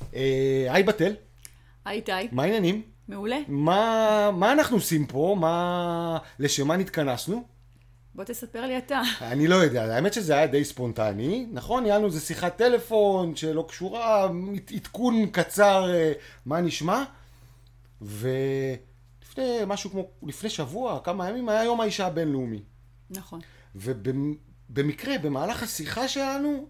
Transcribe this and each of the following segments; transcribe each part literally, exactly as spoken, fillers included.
אה, היי בתל. היי איתי. מה העניינים? מעולה. מה, מה אנחנו עושים פה? מה, לשם מה נתכנסנו? בוא תספר לי אתה. אני לא יודע, האמת שזה היה די ספונטני, נכון? היה לנו איזה שיחת טלפון שלא קשורה, עדכון קצר, אה, מה נשמע? ולפני משהו כמו, לפני שבוע, כמה ימים, היה יום האישה הבינלאומי. נכון. ובמקרה, במהלך השיחה שלנו,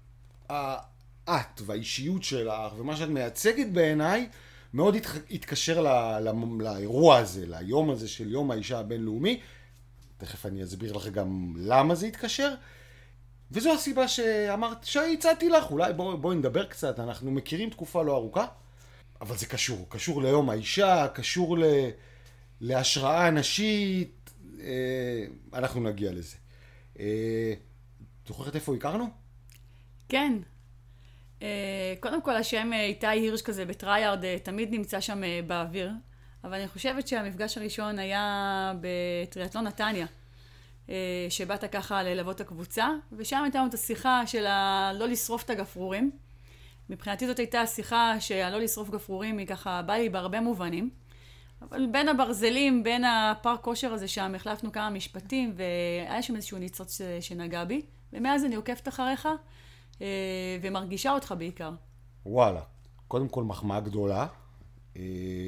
את והאישיות שלך ומה שאת מייצגת בעיניי, מאוד התקשר ל- ל- לאירוע הזה, ליום הזה של יום האישה הבינלאומי. תכף אני אסביר לך גם למה זה התקשר. וזו הסיבה שאמרת, שהצעתי לך, אולי בואי בוא נדבר קצת, אנחנו מכירים תקופה לא ארוכה, אבל זה קשור, קשור ליום האישה, קשור ל, להשראה נשית, אה, אנחנו נגיע לזה. אה, זוכרת איפה הכרנו? כן. אה, קודם כל השם אה, איתי הירש כזה בטרייארד אה, תמיד נמצא שם אה, באוויר, אבל אני חושבת שהמפגש הראשון היה בטריאטלון נתניה, אה, שבאת ככה ללוות הקבוצה, ושם הייתה לנו את השיחה של ה- לא לשרוף את הגפרורים. מבחינתי זאת הייתה השיחה שהלא לשרוף גפרורים היא ככה בא לי בהרבה מובנים, אבל בין הברזלים, בין הפארק כושר הזה שם, החלפנו כמה משפטים, והיה שם איזשהו ניצוץ ש- שנגע בי, ומאז אני עוקבת אחריך, אה, ומרגישה אותך בעיקר. וואלה, קודם כל מחמאה גדולה. אה,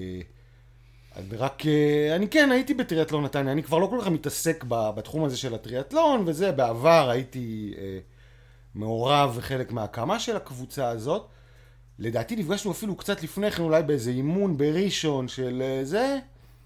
אני רק, אה, אני כן, הייתי בטריאטלון נתניה, אני כבר לא כל כך מתעסק ב- בתחום הזה של הטריאטלון, וזה, בעבר הייתי אה, מעורב וחלק מההקמה של הקבוצה הזאת. לדעתי נפגשנו אפילו קצת לפני כן, אולי באיזה אימון בראשון של אה, זה.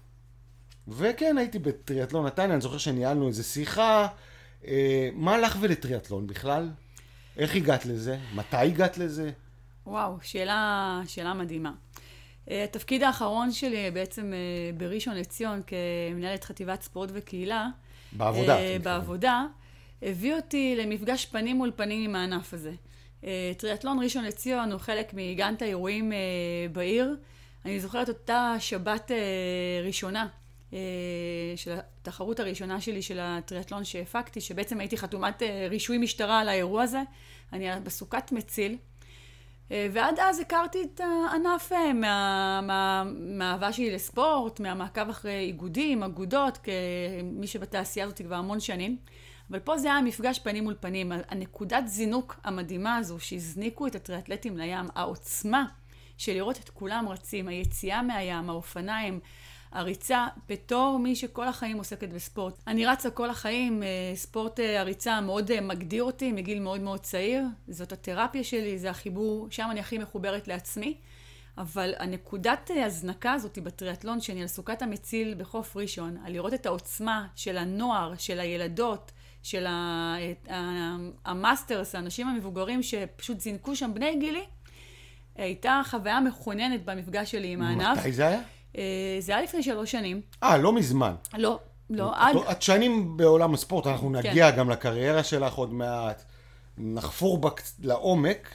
וכן, הייתי בטריאטלון נתניה, אני זוכר שניהלנו איזה שיחה. אה, מה לך ולטריאטלון בכלל? איך הגעת לזה? מתי הגעת לזה? וואו, שאלה, שאלה מדהימה. אה, התפקיד האחרון שלי בעצם אה, בראשון לציון כמנהלת חטיבת ספורט וקהילה, בעבודה. אה, בעבודה, הביא אותי למפגש פנים מול פנים עם הענף הזה. אה, טריאטלון ראשון לציון הוא חלק מגן האירועים אה, בעיר. אני זוכרת אותה שבת אה, ראשונה, אה, של התחרות הראשונה שלי של הטריאטלון שהפקתי, שבעצם הייתי חתומת אה, רישוי משטרה על האירוע הזה. אני בסוכת מציל. ועד אז הכרתי את הענף מה, מה, מהאהבה שלי לספורט, מהמעקב אחרי איגודים, אגודות, כמי שבתעשייה הזאת כבר המון שנים. אבל פה זה היה מפגש פנים מול פנים. הנקודת זינוק המדהימה הזו שהזניקו את הטריאטלטים לים, העוצמה של לראות את כולם רצים, היציאה מהים, האופניים, הריצה, בתור מי שכל החיים עוסקת בספורט. אני רצה כל החיים, ספורט הריצה מאוד מגדיר אותי מגיל מאוד מאוד צעיר. זאת התרפיה שלי, זה החיבור, שם אני הכי מחוברת לעצמי. אבל הנקודת הזנקה הזאת בטריאטלון, שאני על סוכת המציל בחוף ראשון, על לראות את העוצמה של הנוער, של הילדות, של המאסטרס, האנשים המבוגרים שפשוט זינקו שם בני גילי, הייתה חוויה מכוננת במפגש שלי עם הענף. מתי זה היה? זה היה לפני שלוש שנים. אה, לא מזמן. לא, לא. עד... את שנים בעולם הספורט, אנחנו נגיע כן. גם לקריירה שלך עוד מעט, נחפור בה לעומק,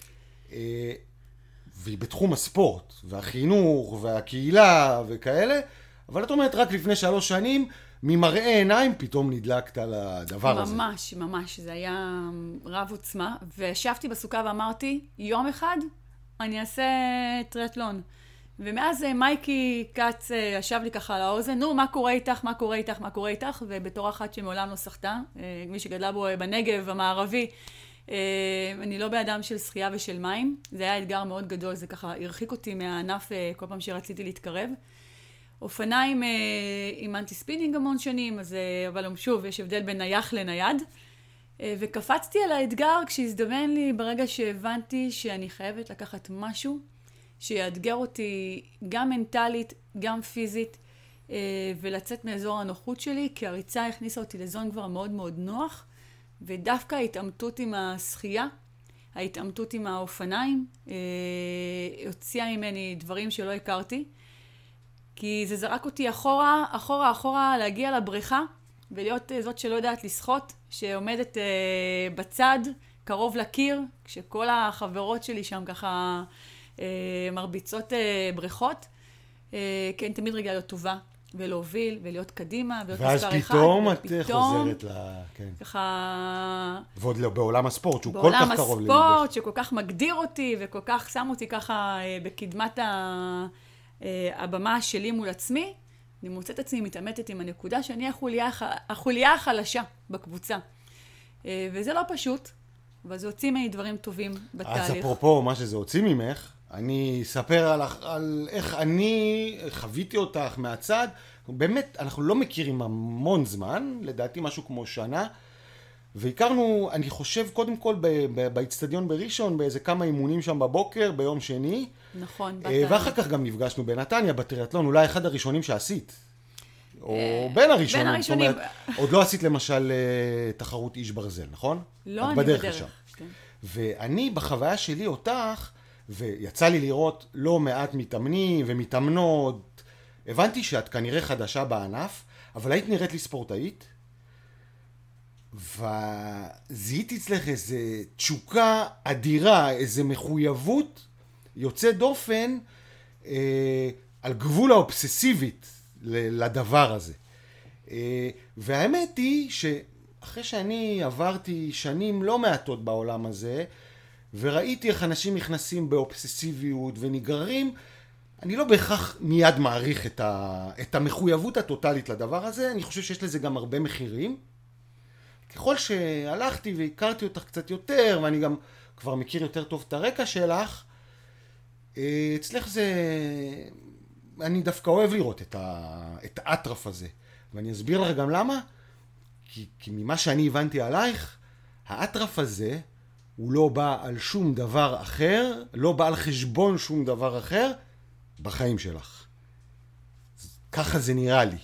והיא בתחום הספורט, והחינוך, והקהילה וכאלה, אבל את אומרת רק לפני שלוש שנים, ממראה עיניים פתאום נדלקת על הדבר הזה. ממש, ממש, זה היה רב עוצמה, וישבתי בסוכה ואמרתי, יום אחד אני אעשה טריאטלון. ומאז מייקי קץ ישב לי ככה על האוזן, נו, מה קורה איתך, מה קורה איתך, מה קורה איתך, ובתור אחת שמעולם לא שחתה, מי שגדלה בו בנגב המערבי, אני לא באדם של שחייה ושל מים, זה היה אתגר מאוד גדול, זה ככה הרחיק אותי מהענף כל פעם שרציתי להתקרב. אופניים עם אנטי ספינינג המון שנים, אז, אבל שוב, יש הבדל בין נייח לנייד, וקפצתי על האתגר כשהזדמן לי ברגע שהבנתי שאני חייבת לקחת משהו, שיאתגר אותי גם מנטלית, גם פיזית, ולצאת מאזור הנוחות שלי, כי הריצה הכניסה אותי לזון כבר מאוד מאוד נוח, ודווקא ההתעמתות עם השחייה, ההתעמתות עם האופניים, הוציאה ממני דברים שלא הכרתי, כי זה זרק אותי אחורה, אחורה, אחורה, להגיע לבריכה, ולהיות זאת שלא יודעת לשחות, שעומדת בצד, קרוב לקיר, כשכל החברות שלי שם ככה, מרביצות בריכות, כן, תמיד רגע להיות טובה, ולהוביל, ולהיות קדימה, ולהיות ואז מספר אחד. פתאום את ופתאום, חוזרת ל... כן. ככה... ועוד לא, בעולם הספורט, שהוא כל כך קרוב לליבך. בעולם הספורט, שכל כך מגדיר אותי, וכל כך שם אותי ככה אה, בקדמת ה... אה, הבמה שלי מול עצמי, אני מוצאת עצמי מתעמתת עם הנקודה שאני החוליה, החוליה החלשה בקבוצה. אה, וזה לא פשוט, אבל זה הוציא ממני דברים טובים בתהליך. אז אפרופו מה שזה הוציא ממך, אני אספר על, על איך אני חוויתי אותך מהצד. באמת, אנחנו לא מכירים המון זמן, לדעתי משהו כמו שנה, והכרנו, אני חושב, קודם כל באצטדיון בראשון, באיזה כמה אימונים שם בבוקר, ביום שני. נכון. ואחר כך גם נפגשנו בנתניה, בטריאטלון, אולי אחד הראשונים שעשית. או בין הראשונים. בין הראשונים. זאת אומרת, עוד לא עשית למשל תחרות איש ברזל, נכון? לא, אני בדרך. כן. ואני בחוויה שלי אותך, ויצא לי לראות לא מעט מתאמנים ומתאמנות, הבנתי שאת כנראה חדשה בענף, אבל היית נראית לי ספורטאית, וזיהיתי אצלך איזו תשוקה אדירה, איזו מחויבות יוצא דופן אה, על גבול האובססיבית לדבר הזה. אה, והאמת היא שאחרי שאני עברתי שנים לא מעטות בעולם הזה, וראיתי איך אנשים נכנסים באובססיביות ונגררים, אני לא בהכרח מיד מעריך את, ה, את המחויבות הטוטלית לדבר הזה, אני חושב שיש לזה גם הרבה מחירים. ככל שהלכתי והכרתי אותך קצת יותר, ואני גם כבר מכיר יותר טוב את הרקע שלך, אצלך זה... אני דווקא אוהב לראות את, ה, את האטרף הזה. ואני אסביר לך גם למה. כי, כי ממה שאני הבנתי עלייך, האטרף הזה הוא לא בא על שום דבר אחר, לא בא על חשבון שום דבר אחר, בחיים שלך. ככה זה נראה לי.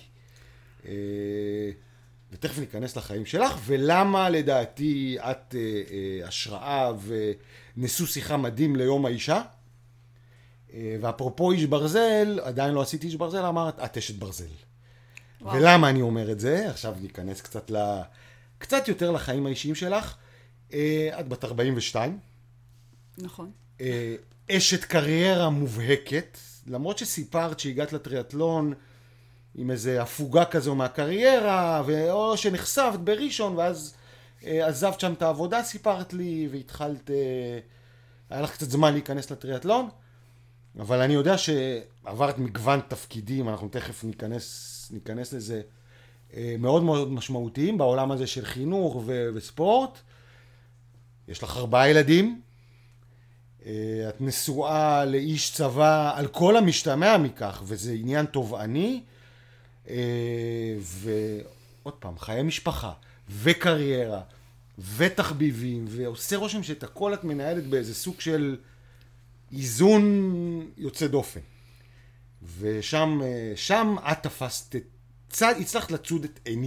ותכף ניכנס לחיים שלך, ולמה לדעתי את השראה ונשוא שיחה מדהים ליום האישה. ואפרופו איש ברזל, עדיין לא עשיתי איש ברזל, אמרת, את אשת ברזל. וואו. ולמה אני אומר את זה? עכשיו ניכנס קצת, ל... קצת יותר לחיים האישיים שלך. את בת ארבעים ושתיים. נכון. אשת קריירה מובהקת, למרות שסיפרת שהגעת לטריאטלון עם איזו הפוגה כזו מהקריירה, או שנחשפת בראשון, ואז עזבת שם את העבודה, סיפרת לי, והתחלת, היה לך קצת זמן להיכנס לטריאטלון, אבל אני יודע שעברת מגוון תפקידים, אנחנו תכף ניכנס, ניכנס לזה, מאוד מאוד משמעותיים בעולם הזה של חינוך ו- וספורט. יש לך ארבעה ילדים, את נשואה לאיש צבא על כל המשתמע מכך, וזה עניין תובעני, ועוד פעם, חיי משפחה וקריירה ותחביבים, ועושה רושם שאת הכל את מנהלת באיזה סוג של איזון יוצא דופן. ושם שם את תפסת, צד, הצלחת לצוד את עיני.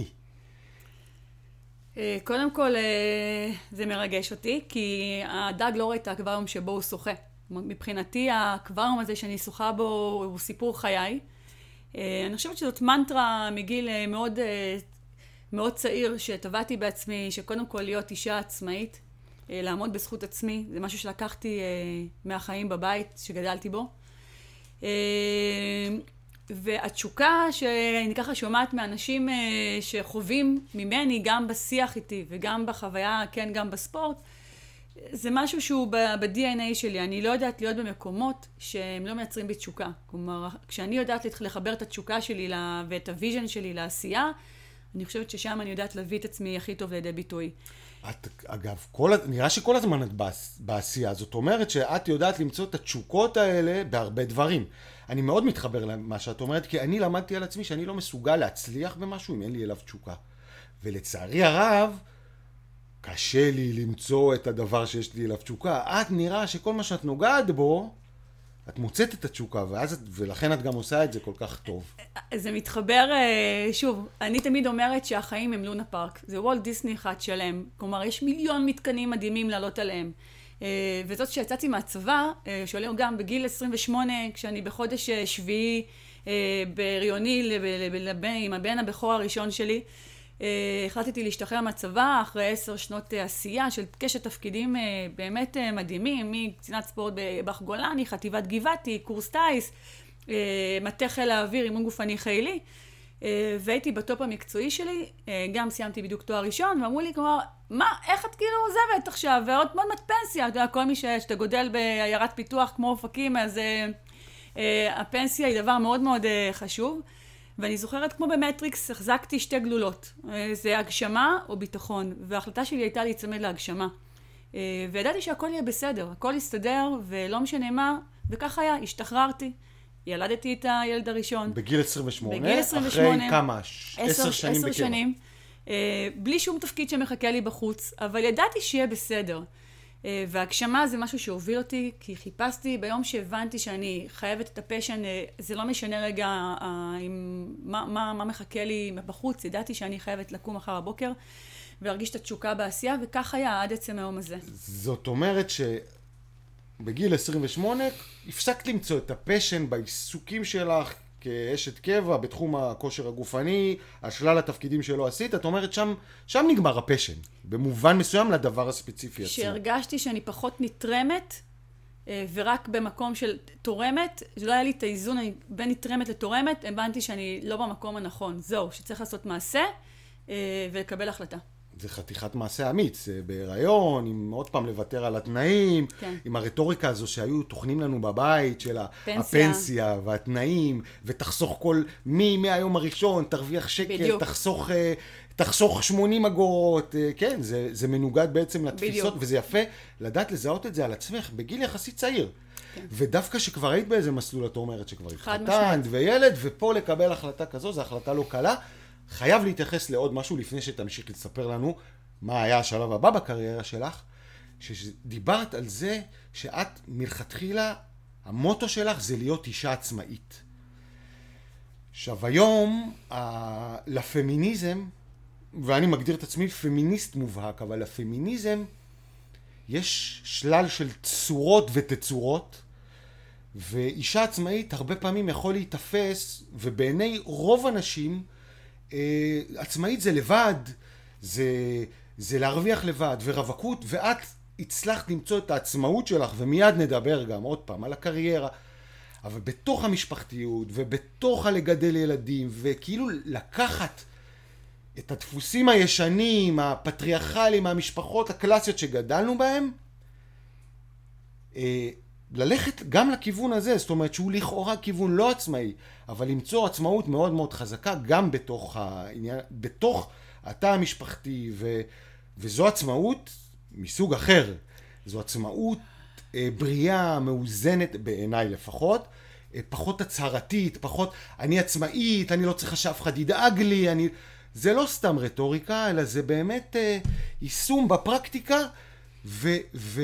קודם כל, זה מרגש אותי, כי הדג לא רואה את האקווריום שבו הוא שוחה. מבחינתי, האקווריום הזה שאני שוחה בו הוא סיפור חיי. אני חושבת שזאת מנטרה מגיל מאוד, מאוד צעיר, שטבעתי בעצמי, שקודם כל להיות אישה עצמאית, לעמוד בזכות עצמי, זה משהו שלקחתי מהחיים בבית שגדלתי בו. והתשוקה שאני ככה שומעת מאנשים שחווים ממני גם בשיח איתי וגם בחוויה, כן, גם בספורט, זה משהו שהוא ב-די אן איי שלי. אני לא יודעת להיות במקומות שהם לא מייצרים בי תשוקה. כלומר, כשאני יודעת לחבר את התשוקה שלי ואת הוויז'ן שלי לעשייה, אני חושבת ששם אני יודעת להביא את עצמי הכי טוב לידי ביטוי. את, אגב, כל, נראה שכל הזמן את בעשייה. זאת אומרת שאת יודעת למצוא את התשוקות האלה בהרבה דברים. אני מאוד מתחבר למה שאת אומרת, כי אני למדתי על עצמי שאני לא מסוגל להצליח במשהו אם אין לי אליו תשוקה. ולצערי הרב, קשה לי למצוא את הדבר שיש לי אליו תשוקה. את נראה שכל מה שאת נוגעת בו, את מוצאת את התשוקה, ואז, ולכן את גם עושה את זה כל כך טוב. זה מתחבר, שוב, אני תמיד אומרת שהחיים הם לונה פארק. זה וולט דיסני אחד שלם. כלומר, יש מיליון מתקנים מדהימים לעלות עליהם. וזאת שיצאתי מהצבא, שעולה גם בגיל עשרים ושמונה, כשאני בחודש שביעי בהריוני עם הבן הבכור הראשון שלי, החלטתי להשתחרר מהצבא אחרי עשר שנות עשייה של קשת תפקידים באמת מדהימים, מקצינת ספורט בבח גולני, חטיבת גבעתי, קורס טייס, מטה חיל האוויר, אימון גופני חילי, והייתי בטופ המקצועי שלי, גם סיימתי בדיוק תואר ראשון, ואמרו לי כלומר, מה, איך את כאילו עוזבת עכשיו, ועוד מאוד מעט פנסיה, אתה יודע, כל מי שאתה גודל בעיירת פיתוח כמו אופקים, אז הפנסיה היא דבר מאוד מאוד חשוב, ואני זוכרת כמו במטריקס, החזקתי שתי גלולות, זה הגשמה או ביטחון, וההחלטה שלי הייתה להיצמד להגשמה. וידעתי שהכל יהיה בסדר, הכל יסתדר, ולא משנה מה, וכך היה, השתחררתי, ילדתי את הילד הראשון. בגיל עשרים ושמונה? בגיל עשרים ושמונה. אחרי כמה? עשר שנים בקבע. עשר שנים, בלי שום תפקיד שמחכה לי בחוץ, אבל ידעתי שיהיה בסדר. והגשמה זה משהו שהוביל אותי, כי חיפשתי ביום שהבנתי שאני חייבת את הפשן, זה לא משנה רגע עם, מה, מה, מה מחכה לי בחוץ, ידעתי שאני חייבת לקום אחר הבוקר, ולהרגיש את התשוקה בעשייה, וכך היה עד עצם היום הזה. זאת אומרת שבגיל עשרים ושמונה הפסקת למצוא את הפשן בעיסוקים שלך כאשת קבע, בתחום הכושר הגופני, השלל התפקידים שלא עשית, את אומרת שם, שם נגמר הפשן, במובן מסוים לדבר הספציפי עצמו. שהרגשתי שאני פחות נתרמת, ורק במקום של תורמת, לא היה לי את האיזון בין נתרמת לתורמת, הבנתי שאני לא במקום הנכון. זהו, שצריך לעשות מעשה ולקבל החלטה. זה חתיכת מעשה אמיץ, בהיריון, עם עוד פעם לוותר על התנאים, כן. עם הרטוריקה הזו שהיו תוכנים לנו בבית של פנסיה. הפנסיה והתנאים, ותחסוך כל, מי, מהיום הראשון, תרוויח שקל, בדיוק. תחסוך, תחסוך שמונים אגורות, כן, זה, זה מנוגד בעצם לתפיסות, בדיוק. וזה יפה לדעת לזהות את זה על עצמך, בגיל יחסית צעיר. כן. ודווקא שכבר היית באיזה מסלול, את אומרת שכבר התחתנת וילד, ופה לקבל החלטה כזו, זו החלטה לא קלה, חייב להתייחס לעוד משהו לפני שתמשיך לספר לנו מה היה השלב הבא בקריירה שלך, שדיברת על זה שאת מלכתחילה, המוטו שלך זה להיות אישה עצמאית. עכשיו היום, ה- לפמיניזם, ואני מגדיר את עצמי פמיניסט מובהק, אבל לפמיניזם יש שלל של צורות ותצורות, ואישה עצמאית הרבה פעמים יכול להתאפס, ובעיני רוב אנשים, עצמאית זה לבד, זה, זה להרוויח לבד, ורווקות, ואת הצלחת למצוא את העצמאות שלך, ומיד נדבר גם עוד פעם על הקריירה, אבל בתוך המשפחתיות, ובתוך הלגדל ילדים, וכאילו לקחת את הדפוסים הישנים, הפטריארכליים, המשפחות הקלאסיות שגדלנו בהם, ללכת גם לכיוון הזה, זאת אומרת שהוא לכאורה כיוון לא עצמאי, אבל למצוא עצמאות מאוד מאוד חזקה גם בתוך העניין, בתוך התא המשפחתי, ו, וזו עצמאות מסוג אחר. זו עצמאות אה, בריאה, מאוזנת בעיניי לפחות, אה, פחות הצהרתית, פחות אני עצמאית, אני לא צריכה שאף אחד ידאג לי, אני... זה לא סתם רטוריקה, אלא זה באמת אה, יישום בפרקטיקה, ו... ו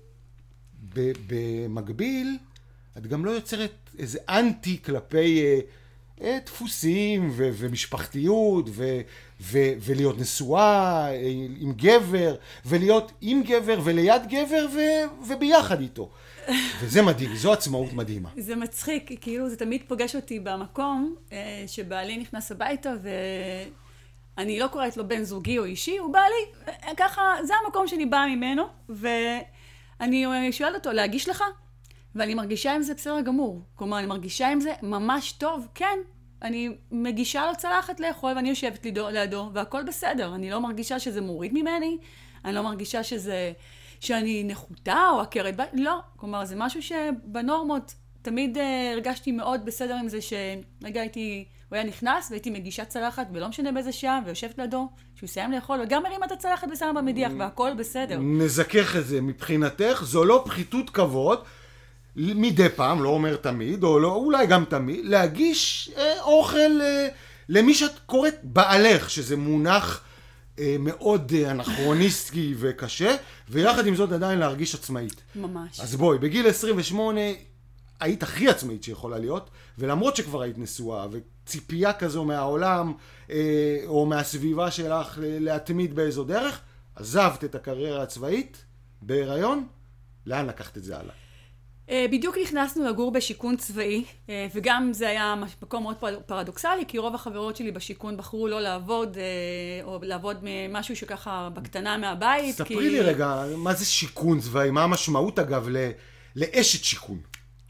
במקביל, את גם לא יוצרת איזה אנטי כלפי אה, אה, דפוסים ו- ומשפחתיות ו- ו- ולהיות נשואה אה, עם גבר, ולהיות עם גבר וליד גבר ו- וביחד איתו. וזה מדהים, זו עצמאות מדהימה. זה מצחיק, כאילו זה תמיד פוגש אותי במקום אה, שבעלי נכנס הביתה ואני לא קוראת לו בן זוגי או אישי, הוא בעלי, ככה, זה המקום שאני באה ממנו, ו... אני שואלת אותו, להגיש לך? ואני מרגישה עם זה בסדר גמור. כלומר, אני מרגישה עם זה ממש טוב. כן, אני מגישה לו צלחת לאכול, ואני יושבת לידו, לידו, והכל בסדר. אני לא מרגישה שזה מוריד ממני, אני לא מרגישה שזה, שאני נחותה או עקרת בית. לא, כלומר, זה משהו שבנורמות תמיד uh, הרגשתי מאוד בסדר עם זה, שרגע הייתי, הוא היה נכנס והייתי מגישה צלחת, ולא משנה באיזה שעה, ויושבת לידו, שהוא יסיים לאכול, וגם מרימה את הצלחת ושמה במדיח, והכל בסדר. נזכך את זה מבחינתך, זו לא פחיתות כבוד, מדי פעם, לא אומר תמיד, או לא, אולי גם תמיד, להגיש אה, אוכל אה, למי שאת קוראת בעלך, שזה מונח אה, מאוד אה, אנכרוניסטי וקשה, ויחד עם זאת עדיין להרגיש עצמאית. ממש. אז בואי, בגיל עשרים ושמונה, היית הכי עצמאית שיכולה להיות, ולמרות שכבר היית נשואה, וציפייה כזו מהעולם, אה, או מהסביבה שלך להתמיד באיזו דרך, עזבת את הקריירה הצבאית, בהיריון, לאן לקחת את זה הלאה? בדיוק נכנסנו לגור בשיקון צבאי, וגם זה היה מקום מאוד פרדוקסלי, כי רוב החברות שלי בשיקון בחרו לא לעבוד, או לעבוד משהו שככה בקטנה מהבית. ספרי כי... לי רגע, מה זה שיקון צבאי? מה המשמעות אגב לאשת שיקון?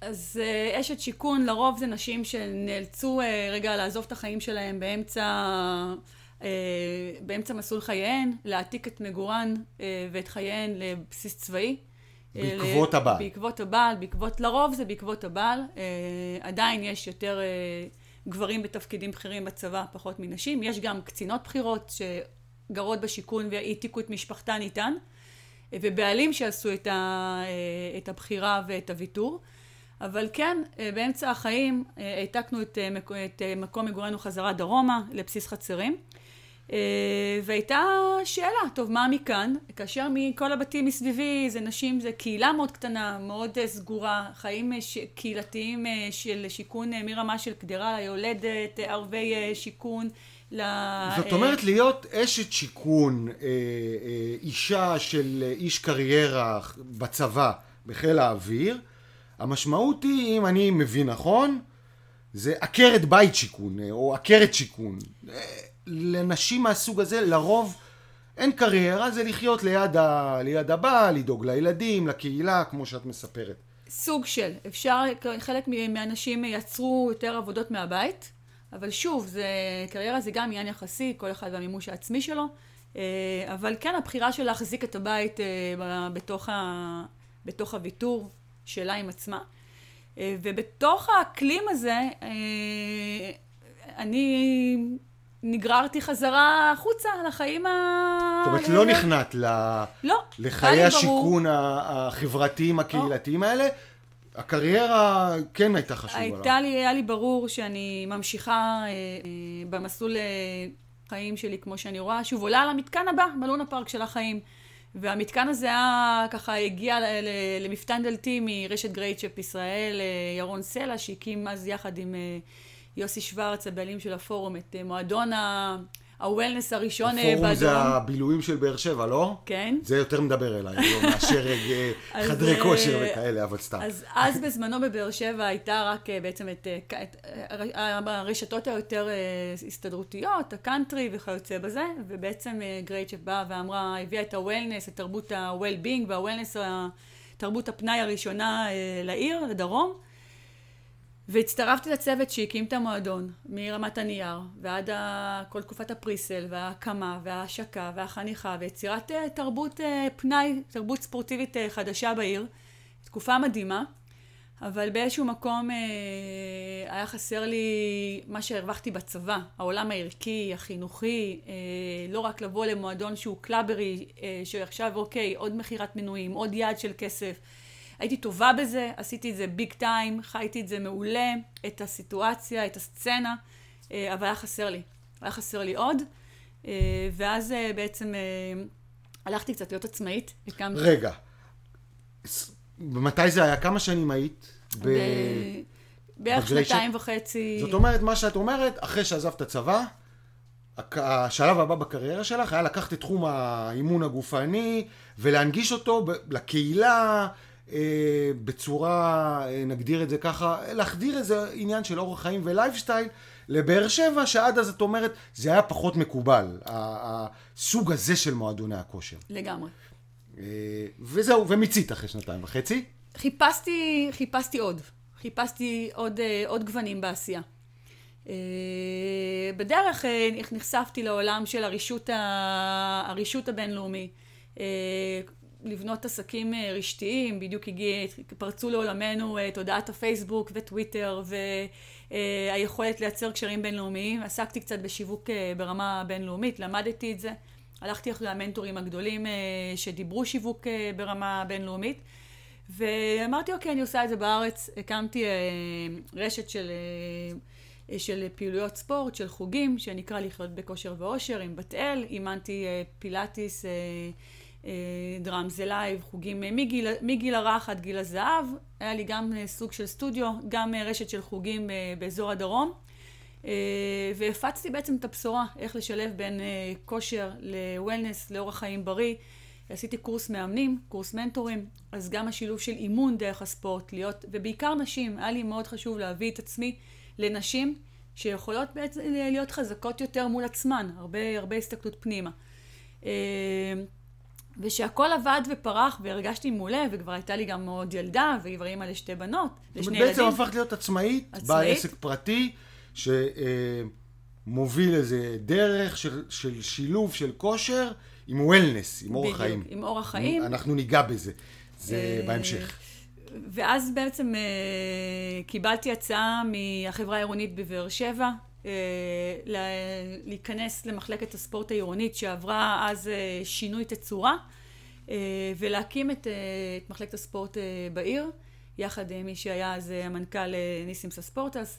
אז uh, אשת שיכון, לרוב זה נשים שנאלצו uh, רגע לעזוב את החיים שלהם באמצע, uh, באמצע מסלול חייהן, להעתיק את מגורן uh, ואת חייהן לבסיס צבאי. בעקבות הבעל. בעקבות הבעל, בעקבות, לרוב זה בעקבות הבעל. Uh, עדיין יש יותר uh, גברים בתפקידים בכירים בצבא, פחות מנשים. יש גם קצינות בכירות שגרות בשיכון והעתיקו את משפחתן איתן, ובעלים שעשו את, ה, uh, את הבחירה ואת הוויתור. אבל כן, באמצע החיים העתקנו את, את מקום מגורנו חזרה דרומה לבסיס חצרים, והייתה שאלה, טוב, מה מכאן? כאשר מכל הבתים מסביבי זה נשים, זה קהילה מאוד קטנה, מאוד סגורה, חיים קהילתיים של שיכון מרמה של קדרה, יולדת, ערבי שיכון. זאת אומרת, להיות אשת שיכון, אישה של איש קריירה בצבא, בחיל האוויר, המשמעות היא, אם אני מבין נכון, זה עקרת בית שיכון, או עקרת שיכון. לנשים מהסוג הזה, לרוב אין קריירה, זה לחיות ליד, ה... ליד הבעל, לדאוג לילדים, לקהילה, כמו שאת מספרת. סוג של. אפשר, חלק מהאנשים יצרו יותר עבודות מהבית, אבל שוב, זה, קריירה זה גם עניין יחסי, כל אחד והמימוש העצמי שלו, אבל כן, הבחירה של להחזיק את הבית בתוך, ה... בתוך הוויתור, שאלה עם עצמה. ובתוך האקלים הזה, אני נגררתי חזרה החוצה לחיים ה... זאת אומרת, לא נכנעת לא, לחיי השיכון החברתיים, הקהילתיים האלה. הקריירה כן הייתה חשובה. הייתה לי, היה לי ברור שאני ממשיכה במסלול חיים שלי כמו שאני רואה. שוב, עולה למתקן הבא, בלונה פארק של החיים. והמתקן הזה היה, ככה, הגיע למפתן דלתי מרשת גרייטשפ ישראל, ירון סלע, שהקים אז יחד עם יוסי שוורץ, הבעלים של הפורום, את מועדון הוולנס הראשון באדום. הפורום זה הבילויים של באר שבע, לא? כן. זה יותר מדבר אליי, לא מאשר חדרי כושר וכאלה, אבל סתם. אז אז בזמנו בבאר שבע הייתה רק בעצם את הרשתות היותר הסתדרותיות, הקאנטרי וכיוצא בזה, ובעצם גרייטשפ באה ואמרה, הביאה את הוולנס, את תרבות ה-well-being, והוולנס, תרבות הפנאי הראשונה לעיר, לדרום. והצטרפתי לצוות שהקים את המועדון, מרמת הנייר, ועד ה... כל תקופת הפריסל, וההקמה, וההשקה, והחניכה, ויצירת תרבות פנאי, תרבות ספורטיבית חדשה בעיר. תקופה מדהימה, אבל באיזשהו מקום אה, היה חסר לי מה שהרווחתי בצבא, העולם הערכי, החינוכי, אה, לא רק לבוא למועדון שהוא קלאברי, אה, שעכשיו אוקיי, עוד מחירת מנויים, עוד יעד של כסף, הייתי טובה בזה, עשיתי את זה ביג טיים, חייתי את זה מעולה, את הסיטואציה, את הסצנה, אבל היה חסר לי. היה חסר לי עוד, ואז בעצם הלכתי קצת להיות עצמאית. הקמת... רגע, מתי זה היה? כמה שנים היית? ב... בערך שנתיים וחצי. זאת אומרת, מה שאת אומרת, אחרי שעזבת הצבא, השלב הבא בקריירה שלך היה לקחת את תחום האימון הגופני, ולהנגיש אותו לקהילה, בצורה, נגדיר את זה ככה, להחדיר איזה עניין של אורח חיים ולייפסטייל לבאר שבע, שעד אז את אומרת, זה היה פחות מקובל, הסוג הזה של מועדוני הכושר. לגמרי. וזהו, ומיצית אחרי שנתיים וחצי. חיפשתי, חיפשתי עוד. חיפשתי עוד, עוד גוונים בעשייה. בדרך נחשפתי לעולם של הרישות, הרישות הבינלאומי. לבנות עסקים רשתיים, בדיוק הגיע, פרצו לעולמנו תודעת הפייסבוק וטוויטר והיכולת לייצר קשרים בינלאומיים. עסקתי קצת בשיווק ברמה בינלאומית, למדתי את זה. הלכתי אחרי המנטורים הגדולים שדיברו שיווק ברמה בינלאומית, ואמרתי, אוקיי, אני עושה את זה בארץ. הקמתי רשת של, של פעילויות ספורט, של חוגים, שנקרא לחיות בכושר ואושר, עם בת אל, אימנתי פילאטיס, דראם זה לייב, חוגים מגיל, מגיל הרך עד גיל הזהב. היה לי גם סוג של סטודיו, גם רשת של חוגים באזור הדרום. והפצתי בעצם את הבשורה, איך לשלב בין כושר לוולנס, לאורח חיים בריא. עשיתי קורס מאמנים, קורס מנטורים, אז גם השילוב של אימון דרך הספורט, להיות, ובעיקר נשים, היה לי מאוד חשוב להביא את עצמי לנשים שיכולות בעצם להיות חזקות יותר מול עצמן, הרבה, הרבה הסתכלות פנימה. ושהכל עבד ופרח, והרגשתי מעולה, וכבר הייתה לי גם עוד ילדה, והיא כבר אימא לשתי בנות, לשני ילדים. בעצם הפכת להיות עצמאית, עצמאית. בעל עסק פרטי, שמוביל איזה דרך של, של שילוב של כושר, עם וולנס, עם אורח חיים. עם אורח חיים. אנחנו ניגע בזה, זה בהמשך. ואז בעצם קיבלתי הצעה מהחברה העירונית בבאר שבע, להיכנס למחלקת הספורט העירונית שעברה אז שינוי תצורה, ולהקים את, את מחלקת הספורט בעיר, יחד עם מי שהיה אז המנכ"ל ניסים ספורטס.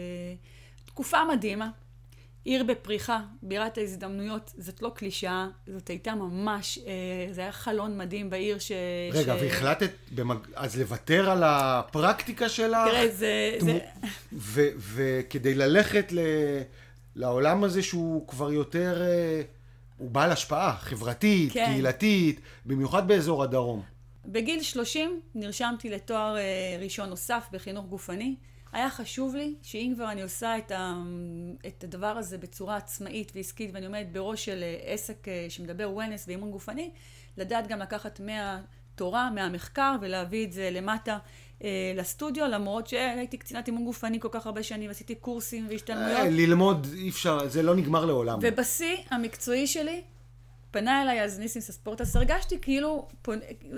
תקופה מדהימה. עיר בפריחה, בירת ההזדמנויות, זאת לא קלישאה, זאת הייתה ממש, זה היה חלון מדהים בעיר ש... רגע, ש... והחלטת במג... אז לוותר על הפרקטיקה שלה? תראה, זה... תמו... זה... ו... וכדי ללכת ל... לעולם הזה שהוא כבר יותר, הוא בעל השפעה, חברתית, כן. קהילתית, במיוחד באזור הדרום. בגיל שלושים נרשמתי לתואר ראשון נוסף בחינוך גופני, היה חשוב לי שאם כבר אני עושה את, ה, את הדבר הזה בצורה עצמאית ועסקית, ואני עומדת בראש של עסק שמדבר וולנס ואימון גופני, לדעת גם לקחת מהתורה, מהמחקר, ולהביא את זה למטה אה, לסטודיו, למרות שהייתי קצינת אימון גופני כל כך הרבה שנים, ועשיתי קורסים והשתלמויות. אה, ללמוד אי אפשר, זה לא נגמר לעולם. ובשיא המקצועי שלי, פנה אליי אז ניסים ספורטס, הרגשתי כאילו, פונ...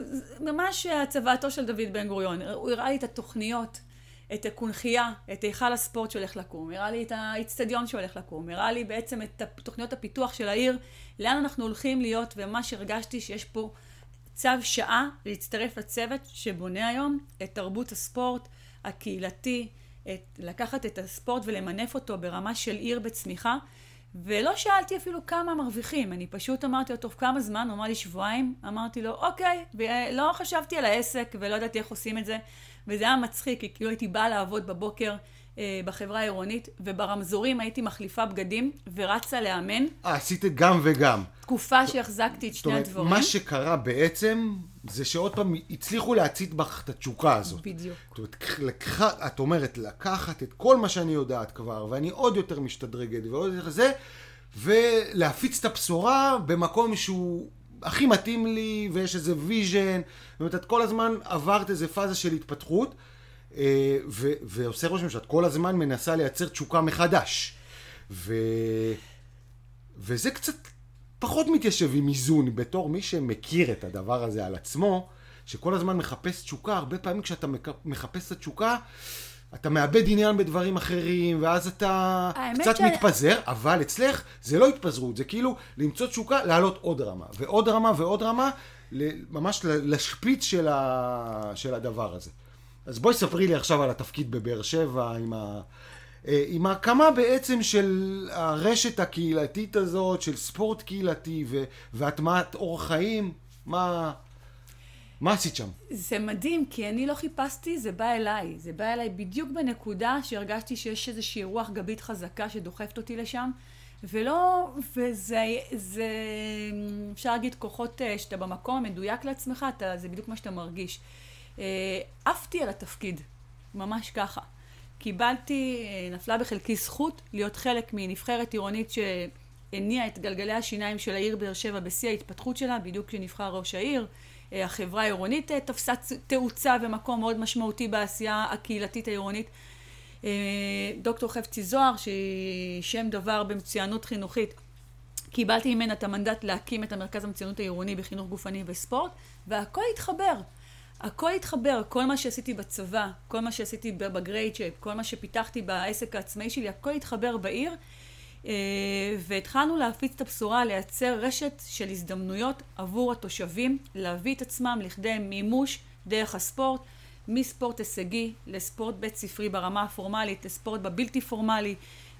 ממש הצוואתו של דוד בן גוריון, הוא הראה לי את התוכניות, את הקונחייה, את היכל הספורט שהולך לקום, הראה לי את האצטדיון שהולך לקום, הראה לי בעצם את תוכניות הפיתוח של העיר, לאן אנחנו הולכים להיות, ומה שהרגשתי שיש פה צו שעה להצטרף לצוות שבונה היום את תרבות הספורט הקהילתי, את, לקחת את הספורט ולמנף אותו ברמה של עיר בצמיחה, ולא שאלתי אפילו כמה מרוויחים, אני פשוט אמרתי לו, טוב, כמה זמן? הוא אמר לי שבועיים, אמרתי לו, אוקיי, ולא חשבתי על העסק ולא ידעתי איך עושים את זה, וזה היה מצחיק, כי כאילו הייתי באה לעבוד בבוקר אה, בחברה העירונית, וברמזורים הייתי מחליפה בגדים ורצה לאמן. אה, עשית גם וגם. תקופה שהחזקתי את שני הדברים. מה שקרה בעצם, זה שעוד פעם הצליחו להצית בך את התשוקה הזאת. בדיוק. זאת אומרת, לקח, את אומרת, לקחת את כל מה שאני יודעת כבר, ואני עוד יותר משתדרגת ועוד יותר זה, ולהפיץ את הבשורה במקום שהוא הכי מתאים לי, ויש איזה ויז'ן, זאת אומרת, את כל הזמן עברת איזה פאזה של התפתחות, ו- ועושה רושם שאת כל הזמן מנסה לייצר תשוקה מחדש. ו... וזה קצת פחות מתיישב עם איזון, בתור מי שמכיר את הדבר הזה על עצמו, שכל הזמן מחפש תשוקה, הרבה פעמים כשאתה מחפש את התשוקה, אתה מאבד עניין בדברים אחרים, ואז אתה קצת ש... מתפזר, אבל אצלך זה לא התפזרות, זה כאילו למצוא תשוקה, לעלות עוד רמה, ועוד רמה ועוד רמה, ממש לשפיץ של, ה... של הדבר הזה. אז בואי ספרי לי עכשיו על התפקיד בבאר שבע, עם, ה... עם ההקמה בעצם של הרשת הקהילתית הזאת, של ספורט קהילתי ו... והטמעת אורח חיים, מה... מה עשית שם? זה מדהים, כי אני לא חיפשתי, זה בא אליי. זה בא אליי בדיוק בנקודה שהרגשתי שיש איזושהי רוח גבית חזקה שדוחפת אותי לשם, ולא, וזה, זה, אפשר להגיד כוחות שאתה במקום מדויק לעצמך, אתה, זה בדיוק מה שאתה מרגיש. עפתי על התפקיד, ממש ככה. קיבלתי, נפלה בחלקי זכות להיות חלק מנבחרת עירונית שהניעה את גלגלי השיניים של העיר באר שבע בשיא ההתפתחות שלה, בדיוק כשנבחר ראש העיר. החברה העירונית תפסה תאוצה ומקום מאוד משמעותי בעשייה הקהילתית העירונית. דוקטור חפצי זוהר, שהיא שם דבר במצוינות חינוכית, קיבלתי ממנה את המנדט להקים את המרכז המצוינות העירוני בחינוך גופני וספורט, והכל התחבר. הכל התחבר, כל מה שעשיתי בצבא, כל מה שעשיתי בגרייד שייפ, כל מה שפיתחתי בעסק העצמאי שלי, הכל התחבר בעיר, והתחלנו להפיץ את הבשורה, לייצר רשת של הזדמנויות עבור התושבים, להביא את עצמם לכדי מימוש דרך הספורט, מספורט הישגי לספורט בית ספרי ברמה הפורמלית, לספורט בבלתי פורמלי,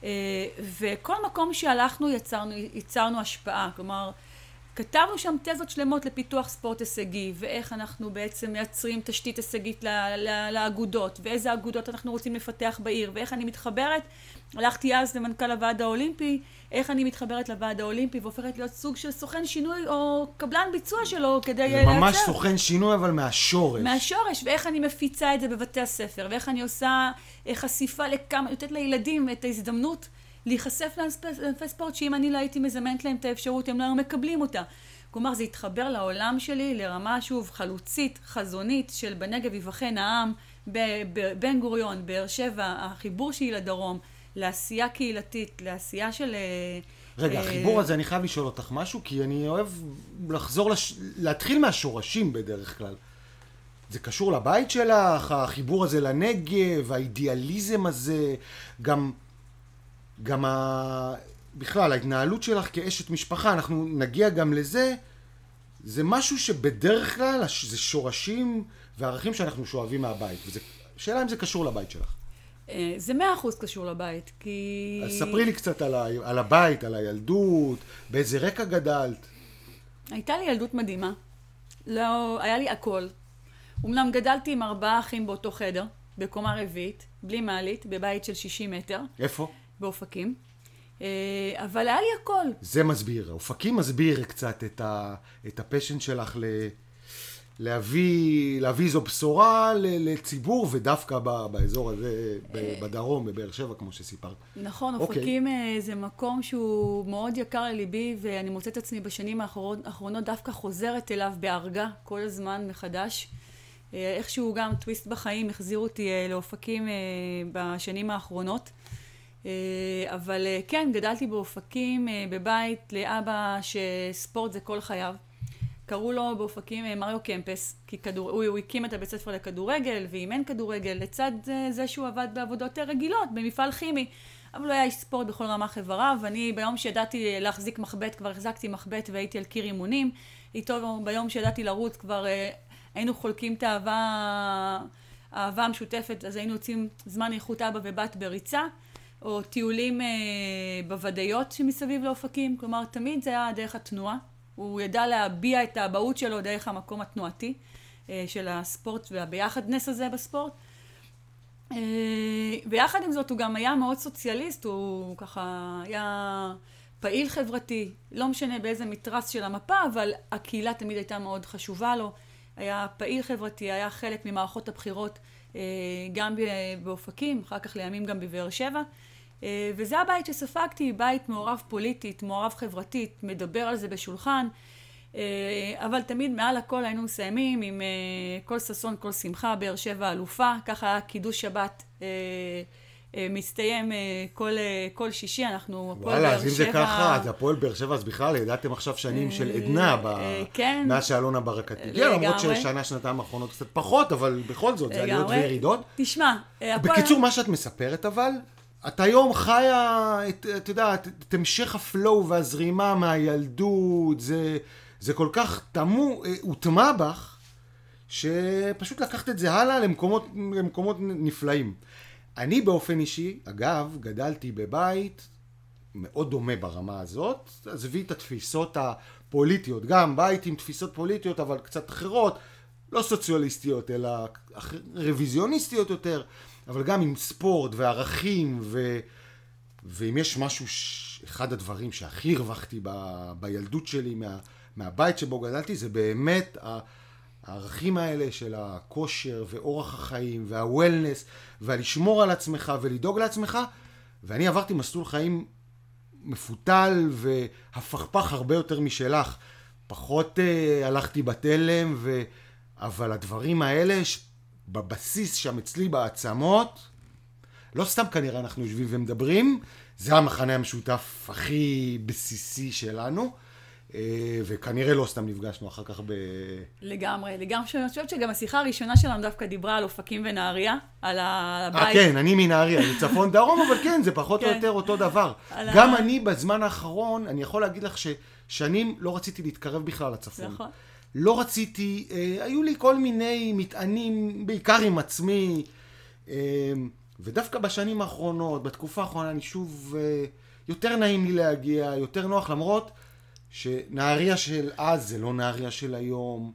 וכל מקום שהלכנו יצרנו, יצרנו השפעה, כלומר, כתבנו שם תזות שלמות לפיתוח ספורט הישגי, ואיך אנחנו בעצם מייצרים תשתית הישגית לאגודות, ואיזה אגודות אנחנו רוצים לפתח בעיר, ואיך אני מתחברת. הלכתי אז למנכ"ל הוועד האולימפי, איך אני מתחברת לוועד האולימפי, והופכת להיות סוג של סוכן שינוי או קבלן ביצוע שלו כדי לייצר. זה ממש סוכן שינוי, אבל מהשורש. מהשורש, ואיך אני מפיצה את זה בבתי הספר, ואיך אני עושה חשיפה לכמה, לתת לילדים את ההזדמנות להיחשף לענפי ספורט, שאם אני לא הייתי מזמנת להם את האפשרות, הם לא היו מקבלים אותה. כלומר, זה התחבר לעולם שלי לרמה, שוב, חלוצית, חזונית, של בנגב יבחן העם, בבן גוריון, באר שבע, החיבור שלי לדרום, לעשייה קהילתית, לעשייה של... רגע, החיבור הזה, אני חייב לשאול אותך משהו, כי אני אוהב לחזור, לש... להתחיל מהשורשים בדרך כלל. זה קשור לבית שלך, החיבור הזה לנגב, האידיאליזם הזה, גם, גם ה... בכלל, ההתנהלות שלך כאשת משפחה, אנחנו נגיע גם לזה, זה משהו שבדרך כלל זה שורשים וערכים שאנחנו שואבים מהבית. וזה... שאלה אם זה קשור לבית שלך. זה מאה אחוז קשור לבית, כי... אז ספרי לי קצת על, ה... על הבית, על הילדות, באיזה רקע גדלת. הייתה לי ילדות מדהימה. לא, היה לי הכל. אמנם גדלתי עם ארבעה אחים באותו חדר, בקומה רביעית, בלי מעלית, בבית של שישים מטר. איפה? באופקים. אבל היה לי הכל. זה מסביר. אופקים מסביר קצת את, ה... את הפשן שלך ל... להביא, להביא זו בשורה לציבור, ודווקא באזור הזה, בדרום, בבאר שבע, כמו שסיפרת. נכון, אופקים זה מקום שהוא מאוד יקר לליבי, ואני מוצאת עצמי בשנים האחרונות דווקא חוזרת אליו בהרגה כל הזמן מחדש. איכשהו גם טוויסט בחיים החזיר אותי לאופקים בשנים האחרונות. אבל כן, גדלתי באופקים, בבית לאבא שספורט זה כל חייו. קראו לו באופקים מריו קמפס, כי כדור, הוא, הוא הקים את הבית ספר לכדורגל, ואימן כדורגל, לצד זה, זה שהוא עבד בעבודות רגילות, במפעל כימי. אבל הוא היה איש ספורט בכל רמ"ח איבריו, ואני ביום שידעתי להחזיק מחבט, כבר החזקתי מחבט והייתי על קיר אימונים. איתו ביום שידעתי לרוץ, כבר אה, היינו חולקים את האהבה, האהבה המשותפת, אז היינו יוצאים זמן איכות אבא ובת בריצה, או טיולים אה, בוודאיות שמסביב לאופקים, כלומר תמיד זה היה דרך התנועה. הוא ידע להביע את האבהות שלו דרך המקום התנועתי של הספורט והביחדנס הזה בספורט. ויחד עם זאת הוא גם היה מאוד סוציאליסט, הוא ככה היה פעיל חברתי, לא משנה באיזה מתרס של המפה, אבל הקהילה תמיד הייתה מאוד חשובה לו. היה פעיל חברתי, היה חלק ממערכות הבחירות גם באופקים, אחר כך לימים גם בבאר שבע. וזה הבית שספגתי, בית מעורב פוליטית, מעורב חברתית, מדבר על זה בשולחן, אבל תמיד מעל הכל היינו מסיימים עם כל ששון, כל שמחה, באר שבע אלופה, ככה היה קידוש שבת מסתיים כל, כל שישי, אנחנו הפועל באר שבע. וואלה, אז אם זה ככה, אז הפועל באר שבע, אז בכלל ידעתם עכשיו שנים של עדנה, כן, מאז שאלונה ברקת הגיעה, למרות ששנה, שנתיים האחרונות קצת פחות, אבל בכל זאת, זה עליות וירידות. תשמע, בקיצור, מה שאת מספרת אבל, את היום חיה, את, את יודעת, את המשך הפלואו והזרימה מהילדות, זה, זה כל כך תמו, הוטמע בך, שפשוט לקחת את זה הלאה למקומות, למקומות נפלאים. אני באופן אישי, אגב, גדלתי בבית מאוד דומה ברמה הזאת, עזבי את התפיסות הפוליטיות, גם בית עם תפיסות פוליטיות, אבל קצת אחרות, לא סוציאליסטיות, אלא רוויזיוניסטיות יותר, אבל גם עם ספורט וערכים, ו... ואם יש משהו, ש... אחד הדברים שהכי הרווחתי ב... בילדות שלי, מה... מהבית שבו גדלתי, זה באמת הערכים האלה של הכושר ואורח החיים והוולנס, ולשמור על עצמך ולדאוג לעצמך, ואני עברתי מסלול חיים מפותל והפכפך הרבה יותר משלך. פחות uh, הלכתי בתלם, ו... אבל הדברים האלה, ש... בבסיס שם אצלי בעצמות, לא סתם כנראה אנחנו יושבים ומדברים, זה המחנה המשותף הכי בסיסי שלנו, וכנראה לא סתם נפגשנו אחר כך ב... לגמרי, לגמרי. אני חושבת שגם השיחה הראשונה שלנו דווקא דיברה על אופקים ונהריה, על הבית. אה, כן, אני מנהריה, אני צפון דרום, אבל כן, זה פחות או יותר אותו דבר. גם אני בזמן האחרון, אני יכול להגיד לך ששנים לא רציתי להתקרב בכלל לצפון. נכון. לא רציתי, אה, היו לי כל מיני מטענים, בעיקר עם עצמי, אה, ודווקא בשנים האחרונות, בתקופה האחרונה, אני שוב, אה, יותר נעים לי להגיע, יותר נוח, למרות שנהריה של אז זה לא נהריה של היום.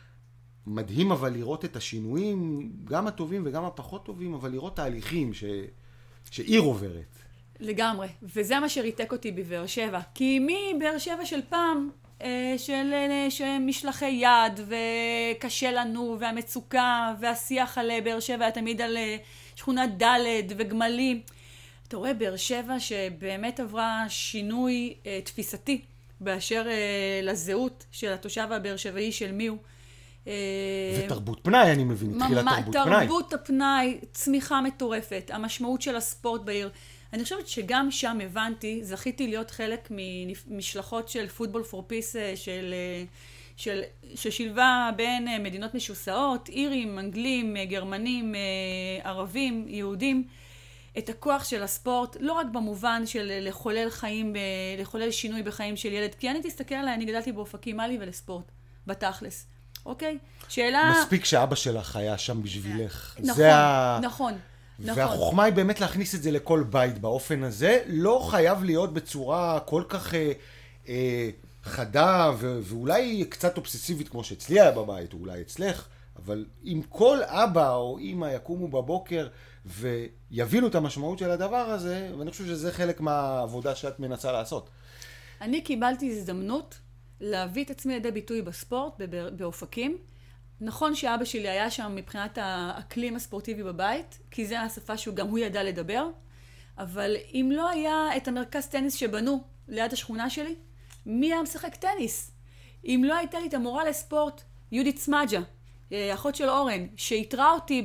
מדהים אבל לראות את השינויים, גם הטובים וגם הפחות טובים, אבל לראות תהליכים ש... שעיר עוברת. לגמרי, וזה מה שריתק אותי בבאר שבע, כי מבאר שבע של פעם, של משלחי יד וקשה לנו והמצוקה והשיח על באר שבע תמיד על שכונת ד' וגמלים, אתה רואה באר שבע שבאמת עברה שינוי תפיסתי באשר אה, לזהות של התושב הבאר שבעי של מי הוא. אה, ותרבות פנאי, אני מבין, התחילה תרבות פנאי. תרבות הפנאי, צמיחה מטורפת, המשמעות של הספורט בעיר. אני חושבת שגם שם הבנתי, זכיתי להיות חלק ממשלחות של פוטבול פור פיס, של, של, ששילבה בין מדינות משוסעות, אירים, אנגלים, גרמנים, ערבים, יהודים, את הכוח של הספורט, לא רק במובן של לחולל חיים, לחולל שינוי בחיים של ילד, כי אני תסתכל עליי, אני גדלתי באופקים, מה לי ולספורט, בתכלס. אוקיי? שאלה... מספיק שאבא שלך היה שם בשבילך. נכון, זה ה... נכון. נכון. והחוכמה היא באמת להכניס את זה לכל בית באופן הזה, לא חייב להיות בצורה כל כך אה, אה, חדה ו- ואולי קצת אובססיבית כמו שאצלי היה בבית, או אולי אצלך, אבל אם כל אבא או אמא יקומו בבוקר ויבינו את המשמעות של הדבר הזה, ואני חושב שזה חלק מהעבודה שאת מנסה לעשות. אני קיבלתי הזדמנות להביא את עצמי לידי ביטוי בספורט, באופקים. נכון שאבא שלי היה שם מבחינת האקלים הספורטיבי בבית, כי זה השפה שהוא גם הוא ידע לדבר, אבל אם לא היה את המרכז טניס שבנו ליד השכונה שלי, מי היה משחק טניס? אם לא הייתה לי את המורה לספורט, יהודית סמג'ה, אחות של אורן, שהתראה אותי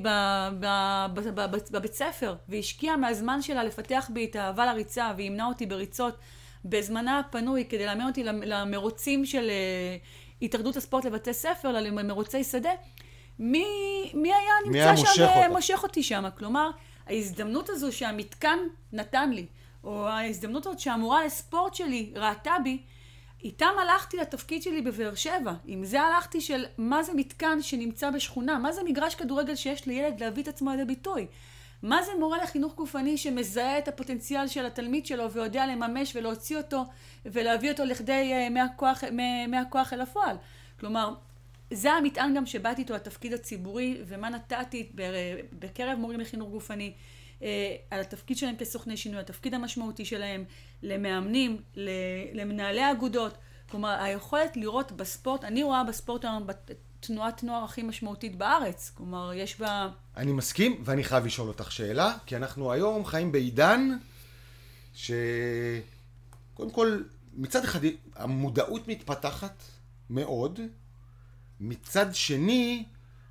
בבית ספר, והשקיעה מהזמן שלה לפתח בי את האהבה לריצה, והמנע אותי בריצות בזמנה הפנוי, כדי לאמן אותי למרוצים של התאחדות הספורט לבתי ספר, למרוצי שדה, מי, מי היה נמצא מי שם אותה? ומושך אותי שם? כלומר, ההזדמנות הזו שהמתקן נתן לי, או ההזדמנות הזאת שהמורה לספורט שלי ראתה בי, איתם הלכתי לתפקיד שלי בבאר שבע. עם זה הלכתי של מה זה מתקן שנמצא בשכונה, מה זה מגרש כדורגל שיש לילד להביא את עצמו לידי ביטוי. מה זה מורה לחינוך גופני שמזהה את הפוטנציאל של התלמיד שלו ויודע לממש ולהוציא אותו ולהביא אותו לכדי מהכוח, מהכוח אל הפועל. כלומר, זה המטען גם שבאתי איתו התפקיד הציבורי ומה נתתי בקרב מורים לחינוך גופני על התפקיד שלהם כסוכני שינוי, התפקיד המשמעותי שלהם למאמנים, למנהלי אגודות. כלומר, היכולת לראות בספורט, אני רואה בספורט היום תנועת נוער הכי משמעותית בארץ. כלומר, יש בה... אני מסכים, ואני חייב לשאול אותך שאלה, כי אנחנו היום חיים בעידן ש... קודם כל, מצד אחד, המודעות מתפתחת מאוד, מצד שני,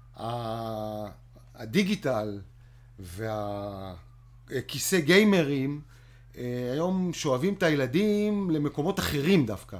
הדיגיטל והכיסא גיימרים היום שואבים את הילדים למקומות אחרים דווקא.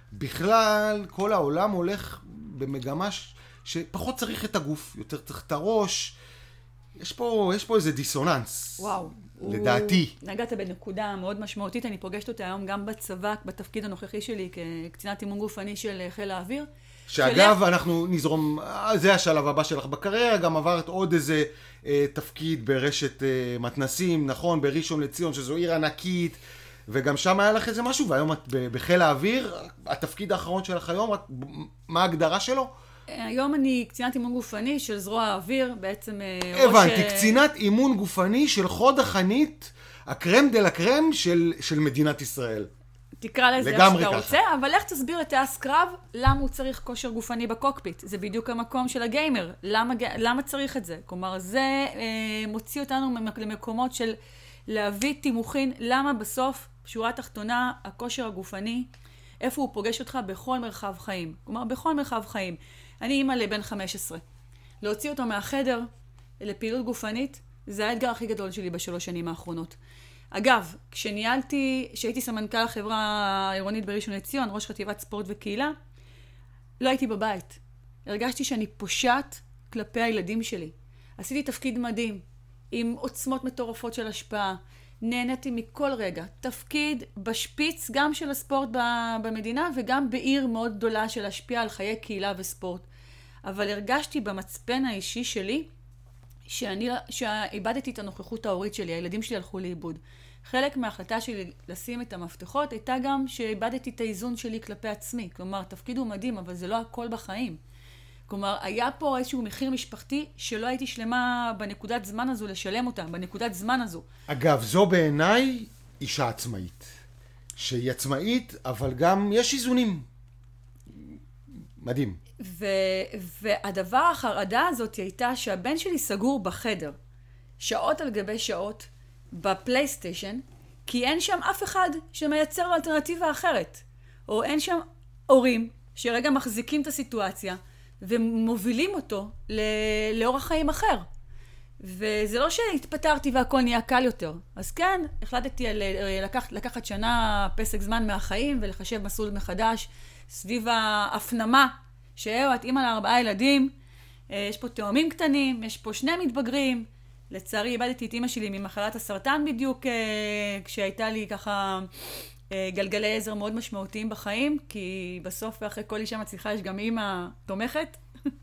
בכלל, כל העולם הולך במגמה שפחות צריך את הגוף, יותר צריך את הראש. יש פה, יש פה איזה דיסוננס. וואו. לדעתי. נגעת בנקודה מאוד משמעותית, אני פוגשת אותה היום גם בצבא, בתפקיד הנוכחי שלי כקצינת אימון גופני של חיל האוויר. שאגב, שלך... אנחנו נזרום, זה השלב הבא שלך בקריירה, גם עברת עוד איזה אה, תפקיד ברשת אה, מתנסים, נכון, בראשון לציון, שזו עיר ענקית, וגם שם היה לך איזה משהו, והיום את בחיל האוויר, התפקיד האחרון שלך היום, את, מה ההגדרה שלו? היום אני קצינת אימון גופני של זרוע האוויר, בעצם הבנתי, ראש... קצינת אימון גופני של חוד החנית, הקרם דה לקרם של, של מדינת ישראל. תקרא לזה איך שאתה רוצה, אבל איך תסביר את טייס קרב, למה הוא צריך כושר גופני בקוקפיט? זה בדיוק המקום של הגיימר. למה, למה צריך את זה? כלומר, זה אה, מוציא אותנו למקומות של להביא תימוכין, למה בסוף, שורה תחתונה, הכושר הגופני, איפה הוא פוגש אותך בכל מרחב חיים. כלומר, בכל מרחב חיים. אני אימא לבן חמש עשרה. להוציא אותו מהחדר לפעילות גופנית, זה האתגר הכי גדול שלי בשלוש שנים האחרונות. אגב, כשניהלתי, כשהייתי סמנכ"ל החברה העירונית בראשון לציון, ראש חטיבת ספורט וקהילה, לא הייתי בבית. הרגשתי שאני פושעת כלפי הילדים שלי. עשיתי תפקיד מדהים, עם עוצמות מטורפות של השפעה. נהניתי מכל רגע. תפקיד בשפיץ גם של הספורט במדינה, וגם בעיר מאוד גדולה של להשפיע על חיי קהילה וספורט. אבל הרגשתי במצפן האישי שלי, שאני, שאיבדתי את הנוכחות ההורית שלי, הילדים שלי הלכו לאיבוד. חלק מההחלטה שלי לשים את המפתחות הייתה גם שאיבדתי את האיזון שלי כלפי עצמי. כלומר, תפקיד הוא מדהים, אבל זה לא הכל בחיים. כלומר, היה פה איזשהו מחיר משפחתי שלא הייתי שלמה בנקודת זמן הזו לשלם אותה, בנקודת זמן הזו. אגב, זו בעיניי אישה עצמאית. שהיא עצמאית, אבל גם יש איזונים. מדהים. ו- והדבר, החרדה הזאת הייתה שהבן שלי סגור בחדר, שעות על גבי שעות, בפלייסטיישן, כי אין שם אף אחד שמייצר לו אלטרנטיבה אחרת. או אין שם הורים שרגע מחזיקים את הסיטואציה ומובילים אותו לאורח חיים אחר. וזה לא שהתפטרתי והכל נהיה קל יותר. אז כן, החלטתי לקחת, לקחת שנה פסק זמן מהחיים ולחשב מסלול מחדש סביב ההפנמה שאהבת אימא לארבעה ילדים. יש פה תאומים קטנים, יש פה שני מתבגרים. לצערי איבדתי את אימא שלי ממחלת הסרטן בדיוק כשהייתה לי ככה גלגלי עזר מאוד משמעותיים בחיים, כי בסוף ואחרי כל אישה מצליחה יש גם אימא תומכת.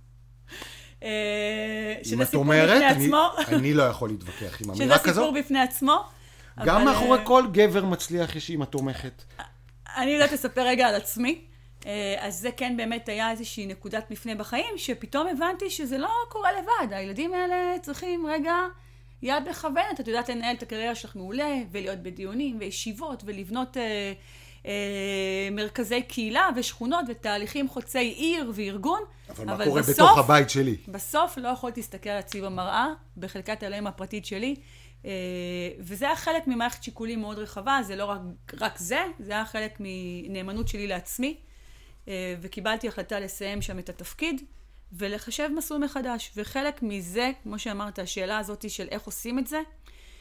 אם את אומרת, אני לא יכול להתווכח עם אמירה כזו. שזה סיפור בפני עצמו. גם מאחורי כל גבר מצליח יש אימא תומכת. אני יודעת לספר רגע על עצמי. אז זה כן באמת היה איזושהי נקודת מפנה בחיים, שפתאום הבנתי שזה לא קורה לבד. הילדים האלה צריכים רגע יד בכוונת. את יודעת לנהל את הקריירה שלך מעולה, ולהיות בדיונים וישיבות, ולבנות אה, אה, מרכזי קהילה ושכונות ותהליכים חוצי עיר וארגון. אבל מה קורה בסוף, בתוך הבית שלי? בסוף לא יכולתי להסתכל על עצמי במראה, בחלקת הלם הפרטית שלי. אה, וזה היה חלק ממערכת שיקולים מאוד רחבה. זה לא רק, רק זה, זה היה חלק מנאמנות שלי לעצמי. וקיבלתי החלטה לסיים שם את התפקיד ולחשב מסלול מחדש. וחלק מזה, כמו שאמרת, השאלה הזאת של איך עושים את זה,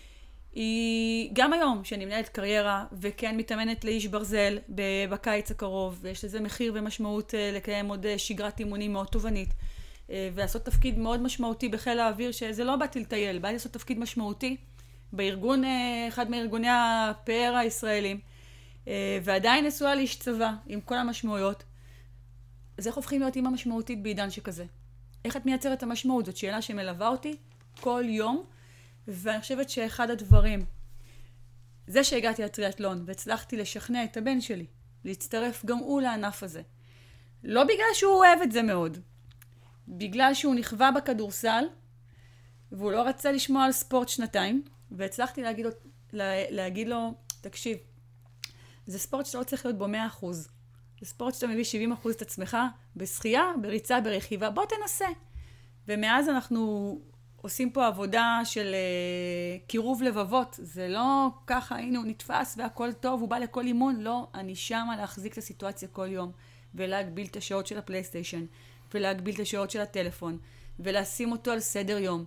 היא גם היום שאני מנהלת קריירה וכן מתאמנת לאיש ברזל בקיץ הקרוב, ויש לזה מחיר ומשמעות לקיים עוד שגרת אימונים מאוד תובנית, ולעשות תפקיד מאוד משמעותי בחיל האוויר, שזה לא באתי לטייל, באתי לעשות תפקיד משמעותי בארגון, אחד מארגוני הפאר הישראלים, ועדיין נשואה לאיש צבא עם כל המשמעויות. אז איך הופכים להיות אימא משמעותית בעידן שכזה? איך את מייצרת את המשמעות? זאת שאלה שמלווה אותי כל יום, ואני חושבת שאחד הדברים, זה שהגעתי לטריאטלון והצלחתי לשכנע את הבן שלי להצטרף גם הוא לענף הזה. לא בגלל שהוא אוהב את זה מאוד, בגלל שהוא נכווה בכדורסל, והוא לא רצה לשמוע על ספורט שנתיים, והצלחתי להגיד לו, להגיד לו, תקשיב, זה ספורט שאתה לא צריך להיות בו מאה אחוז. זה ספורט שאתה מביא שבעים אחוז את עצמך, בשחייה, בריצה, ברכיבה, בוא תנסה. ומאז אנחנו עושים פה עבודה של uh, קירוב לבבות. זה לא ככה, הנה הוא נתפס והכל טוב, הוא בא לכל אימון. לא, אני שמה להחזיק את הסיטואציה כל יום, ולהגביל את השעות של הפלייסטיישן, ולהגביל את השעות של הטלפון, ולשים אותו על סדר יום.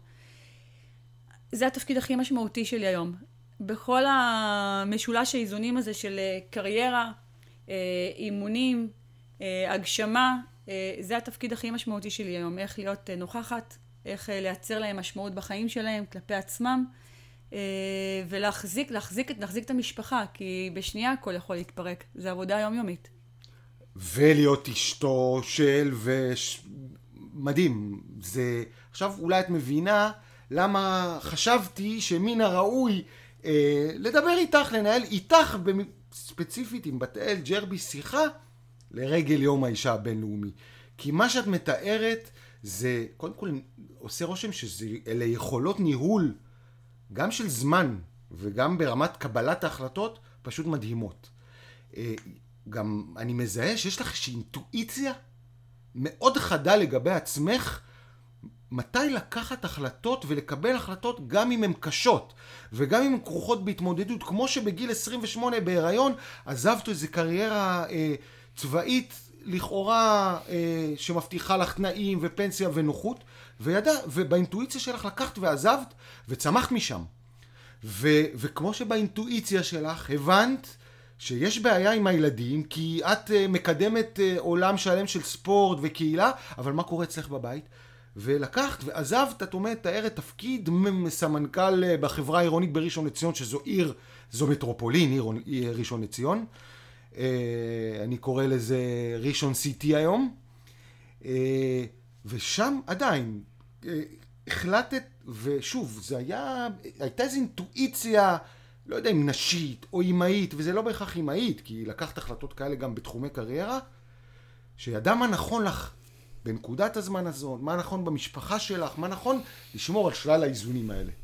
זה התפקיד הכי משמעותי שלי היום. בכל המשולש האיזונים הזה של קריירה, אימונים, הגשמה, זה התפקיד הכי משמעותי שלי היום. איך להיות נוכחת, איך לייצר להם משמעות בחיים שלהם, כלפי עצמם, ולהחזיק, להחזיק, להחזיק את המשפחה, כי בשנייה הכל יכול להתפרק. זה עבודה יומיומית. ולהיות אשתו של, וש... מדהים. זה... עכשיו אולי את מבינה למה חשבתי שמן הראוי אה, לדבר איתך, לנהל איתך ספציפית עם בת אל ג'רבי שיחה לרגל יום האישה הבינלאומי. כי מה שאת מתארת זה, קודם כל עושה רושם שאלה יכולות ניהול, גם של זמן וגם ברמת קבלת ההחלטות, פשוט מדהימות. אה, גם אני מזהה שיש לך איזושהי אינטואיציה מאוד חדה לגבי עצמך, מתי לקחת החלטות ולקבל החלטות גם אם הן קשות, וגם אם הן כרוכות בהתמודדות, כמו שבגיל עשרים ושמונה בהיריון, עזבת איזו קריירה אה, צבאית לכאורה אה, שמבטיחה לך תנאים ופנסיה ונוחות, וידע, ובאינטואיציה שלך לקחת ועזבת וצמחת משם. ו, וכמו שבאינטואיציה שלך הבנת שיש בעיה עם הילדים, כי את uh, מקדמת uh, עולם שלם של ספורט וקהילה, אבל מה קורה אצלך בבית? ולקחת ועזבת, את אומרת, תארת תפקיד סמנכ"ל uh, בחברה העירונית בראשון לציון, שזו עיר, זו מטרופולין, עיר, עיר ראשון לציון. Uh, אני קורא לזה ראשון סיטי היום. Uh, ושם עדיין uh, החלטת, ושוב, זה היה, הייתה איזו אינטואיציה, לא יודע אם נשית או אימהית, וזה לא בהכרח אימהית, כי לקחת החלטות כאלה גם בתחומי קריירה, שידע מה נכון לך בנקודת הזמן הזאת, מה נכון במשפחה שלך, מה נכון לשמור על שלל האיזונים האלה.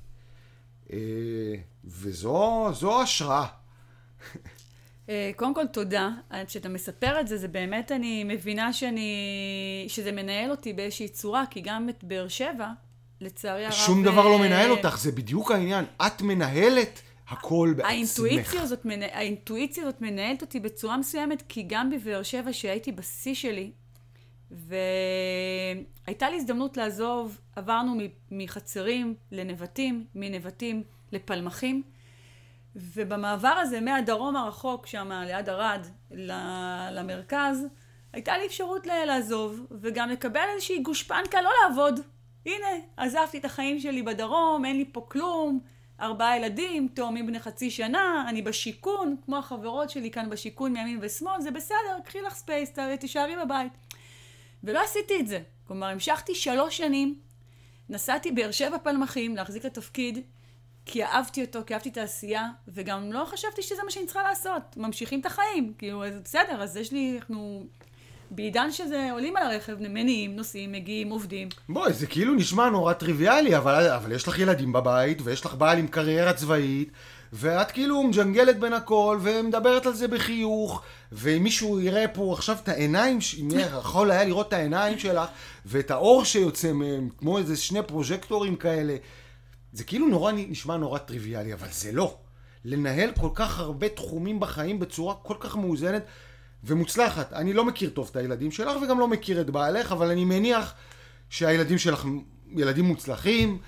וזו זו השראה. קודם כל תודה. כשאתה מספר את זה, זה באמת אני מבינה שאני, שזה מנהל אותי באיזושהי צורה, כי גם את באר שבע, לצערי הרב... שום דבר לא מנהל אותך, זה בדיוק העניין. את מנהלת הכל בעצמך. האינטואיציה הזאת, האינטואיציה הזאת מנהלת אותי בצורה מסוימת, כי גם בבאר שבע שהייתי בשיא שלי, והייתה לי הזדמנות לעזוב, עברנו מחצרים לנבטים, מנבטים לפלמחים, ובמעבר הזה מהדרום הרחוק שם ליד ערד למרכז, הייתה לי אפשרות לעזוב, וגם לקבל איזושהי גושפנקה לא לעבוד. הנה, עזבתי את החיים שלי בדרום, אין לי פה כלום, ארבעה ילדים, תאומים בני חצי שנה, אני בשיקון, כמו החברות שלי כאן בשיקון מימין ושמאל, זה בסדר, קחי לך ספייס, תישארי בבית. ולא עשיתי את זה. כלומר, המשכתי שלוש שנים, נסעתי באר שבע פלמחים להחזיק את התפקיד, כי אהבתי אותו, כי אהבתי את העשייה, וגם לא חשבתי שזה מה שאני צריכה לעשות. ממשיכים את החיים, כאילו, בסדר, אז יש לי, אנחנו בעידן שזה עולים על הרכב, מניעים, נוסעים, מגיעים, עובדים. בואי, זה כאילו נשמע נורא טריוויאלי, אבל, אבל יש לך ילדים בבית, ויש לך בעל עם קריירה צבאית, ואת כאילו מג'נגלת בין הכל, ומדברת על זה בחיוך, ואם מישהו יראה פה עכשיו את העיניים, אם יכול היה לראות את העיניים שלך, ואת האור שיוצא מהם, כמו איזה שני פרוז'קטורים כאלה, זה כאילו נורא נשמע נורא טריוויאלי, אבל זה לא. לנהל כל כך הרבה תחומים בחיים בצורה כל כך מאוזנת ומוצלחת. אני לא מכיר טוב את הילדים שלך, וגם לא מכיר את בעלך, אבל אני מניח שהילדים שלך ילדים מוצלחים,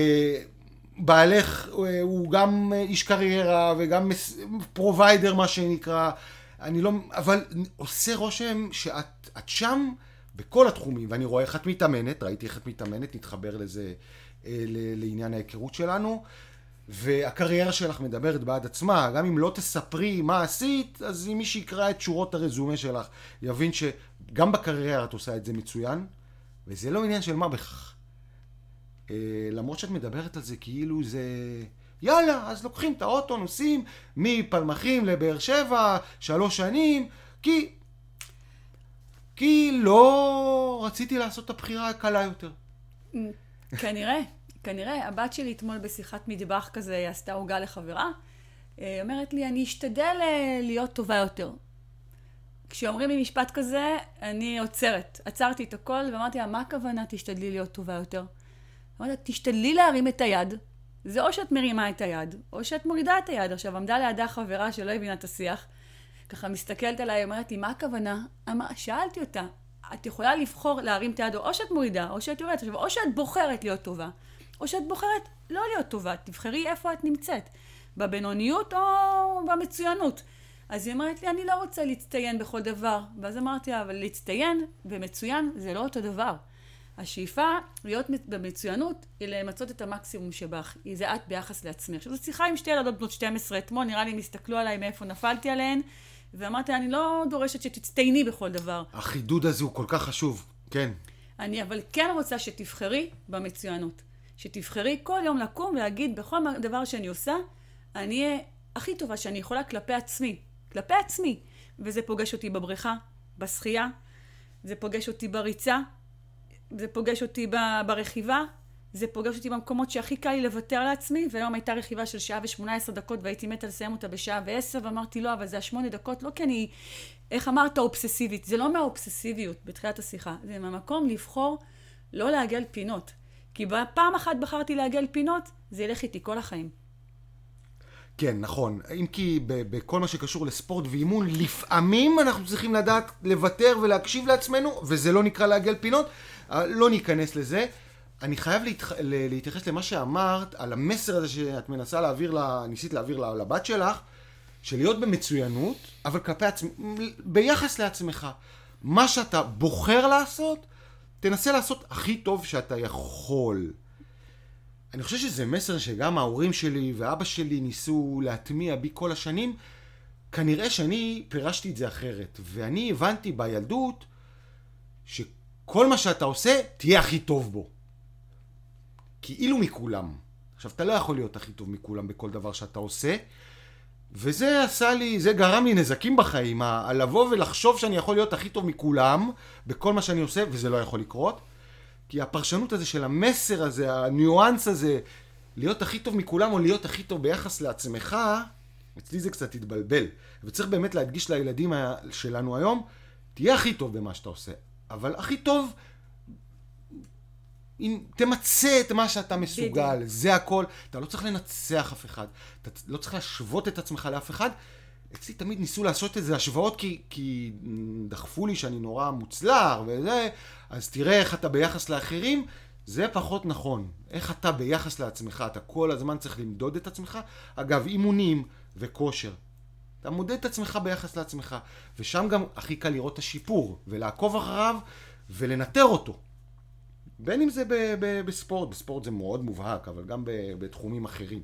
בעלך הוא גם איש קריירה וגם פרוביידר מה שנקרא, אני לא, אבל עושה רושם שאת את שם בכל התחומים, ואני רואה איך את מתאמנת, ראיתי איך את מתאמנת, נתחבר לזה, לעניין ההיכרות שלנו, והקריירה שלך מדברת בעד עצמה, גם אם לא תספרי מה עשית, אז אם מי שיקרא את שורות הרזומה שלך, יבין שגם בקריירה את עושה את זה מצוין, וזה לא עניין של מה בכך. למרות שאת מדברת על זה כאילו זה, יאללה, אז לוקחים את האוטו, נוסעים מפלמחים לבאר שבע, שלוש שנים, כי, כי לא רציתי לעשות את הבחירה הקלה יותר. כנראה, כנראה. הבת שלי אתמול בשיחת מטבח כזה, היא עשתה עוגה לחברה, אומרת לי, אני אשתדל להיות טובה יותר. כשאומרים לי משפט כזה, אני עוצרת. עצרתי את הכל ואמרתי לה, מה הכוונה תשתדלי להיות טובה יותר? אמרתי, תשתדלי להרים את היד. זה או שאת מרימה את היד, או שאת מורידה את היד. עכשיו, עמדה לידה חברה שלא הבינה את השיח, ככה מסתכלת עליי, אומרת לי, מה הכוונה? אמר, שאלתי אותה, את יכולה לבחור להרים את היד, או שאת מורידה, או שאת יורדת. עכשיו, או שאת בוחרת להיות טובה, או שאת בוחרת לא להיות טובה. תבחרי איפה את נמצאת, בבינוניות או במצוינות. אז היא אמרת לי, אני לא רוצה להצטיין בכל דבר. ואז אמרתי, אבל להצטיין ומצוין זה לא אותו דבר. השאיפה להיות במצוינות היא למצות את המקסימום שבך. זה את ביחס לעצמך. עכשיו, זו שיחה עם שתי ילדות בנות שתים עשרה אתמול, נראה לי הם הסתכלו עליי מאיפה נפלתי עליהן, ואמרתי, אני לא דורשת שתצטייני בכל דבר. החידוד הזה הוא כל כך חשוב, כן. אני אבל כן רוצה שתבחרי במצוינות. שתבחרי כל יום לקום ולהגיד, בכל דבר שאני עושה, אני אהיה הכי טובה שאני יכולה כלפי עצמי. כלפי עצמי. וזה פוגש אותי בבריכה, בשחייה, זה פוגש אותי בריצה, זה פוגש אותי ברכיבה, זה פוגש אותי במקומות שהכי קל לי לוותר לעצמי, והיום הייתה רכיבה של שעה ושמונה עשרה דקות, והייתי מתה לסיים אותה בשעה ועשר, ואמרתי לא, אבל זה השמונה דקות, לא כי אני, איך אמרת, אובססיבית, זה לא מהאובססיביות בתחילת השיחה, זה מהמקום לבחור לא לעגל פינות, כי בפעם אחת בחרתי לעגל פינות, זה ילך איתי כל החיים. כן, נכון. אם כי בכל מה שקשור לספורט ואימון, לפעמים אנחנו צריכים לדעת לוותר ולהקשיב לעצמנו, וזה לא נקרא לעגל פינות, לא ניכנס לזה. אני חייב להתח... להתייחס למה שאמרת, על המסר הזה שאת מנסה להעביר, לה... ניסית להעביר לבת שלך, של להיות במצוינות, אבל כלפי עצמך, ביחס לעצמך. מה שאתה בוחר לעשות, תנסה לעשות הכי טוב שאתה יכול. אני חושב שזה מסר שגם ההורים שלי ואבא שלי ניסו להטמיע בי כל השנים. כנראה שאני פירשתי את זה אחרת. ואני הבנתי בילדות שכל מה שאתה עושה, תהיה הכי טוב בו. כאילו מכולם. עכשיו, אתה לא יכול להיות הכי טוב מכולם בכל דבר שאתה עושה. וזה עשה לי, זה גרם לי נזקים בחיים. על לבוא ולחשוב שאני יכול להיות הכי טוב מכולם בכל מה שאני עושה, וזה לא יכול לקרות. כי הפרשנות הזה של המסר הזה, הניואנס הזה, להיות הכי טוב מכולם או להיות הכי טוב ביחס לעצמך, אצלי זה קצת התבלבל. וצריך באמת להדגיש לילדים שלנו היום, תהיה הכי טוב במה שאתה עושה. אבל הכי טוב אם תמצא את מה שאתה מסוגל, בדיוק. זה הכל. אתה לא צריך לנצח אף אחד, אתה לא צריך להשוות את עצמך לאף אחד. אצלי תמיד ניסו לעשות את זה השוואות, כי, כי דחפו לי שאני נורא מוצלח וזה, אז תראה איך אתה ביחס לאחרים, זה פחות נכון. איך אתה ביחס לעצמך, אתה כל הזמן צריך למדוד את עצמך. אגב, אימונים וכושר. אתה מודד את עצמך ביחס לעצמך, ושם גם הכי קל לראות את השיפור, ולעקוב אחריו ולנטר אותו. בין אם זה ב- ב- בספורט, בספורט זה מאוד מובהק, אבל גם ב- בתחומים אחרים.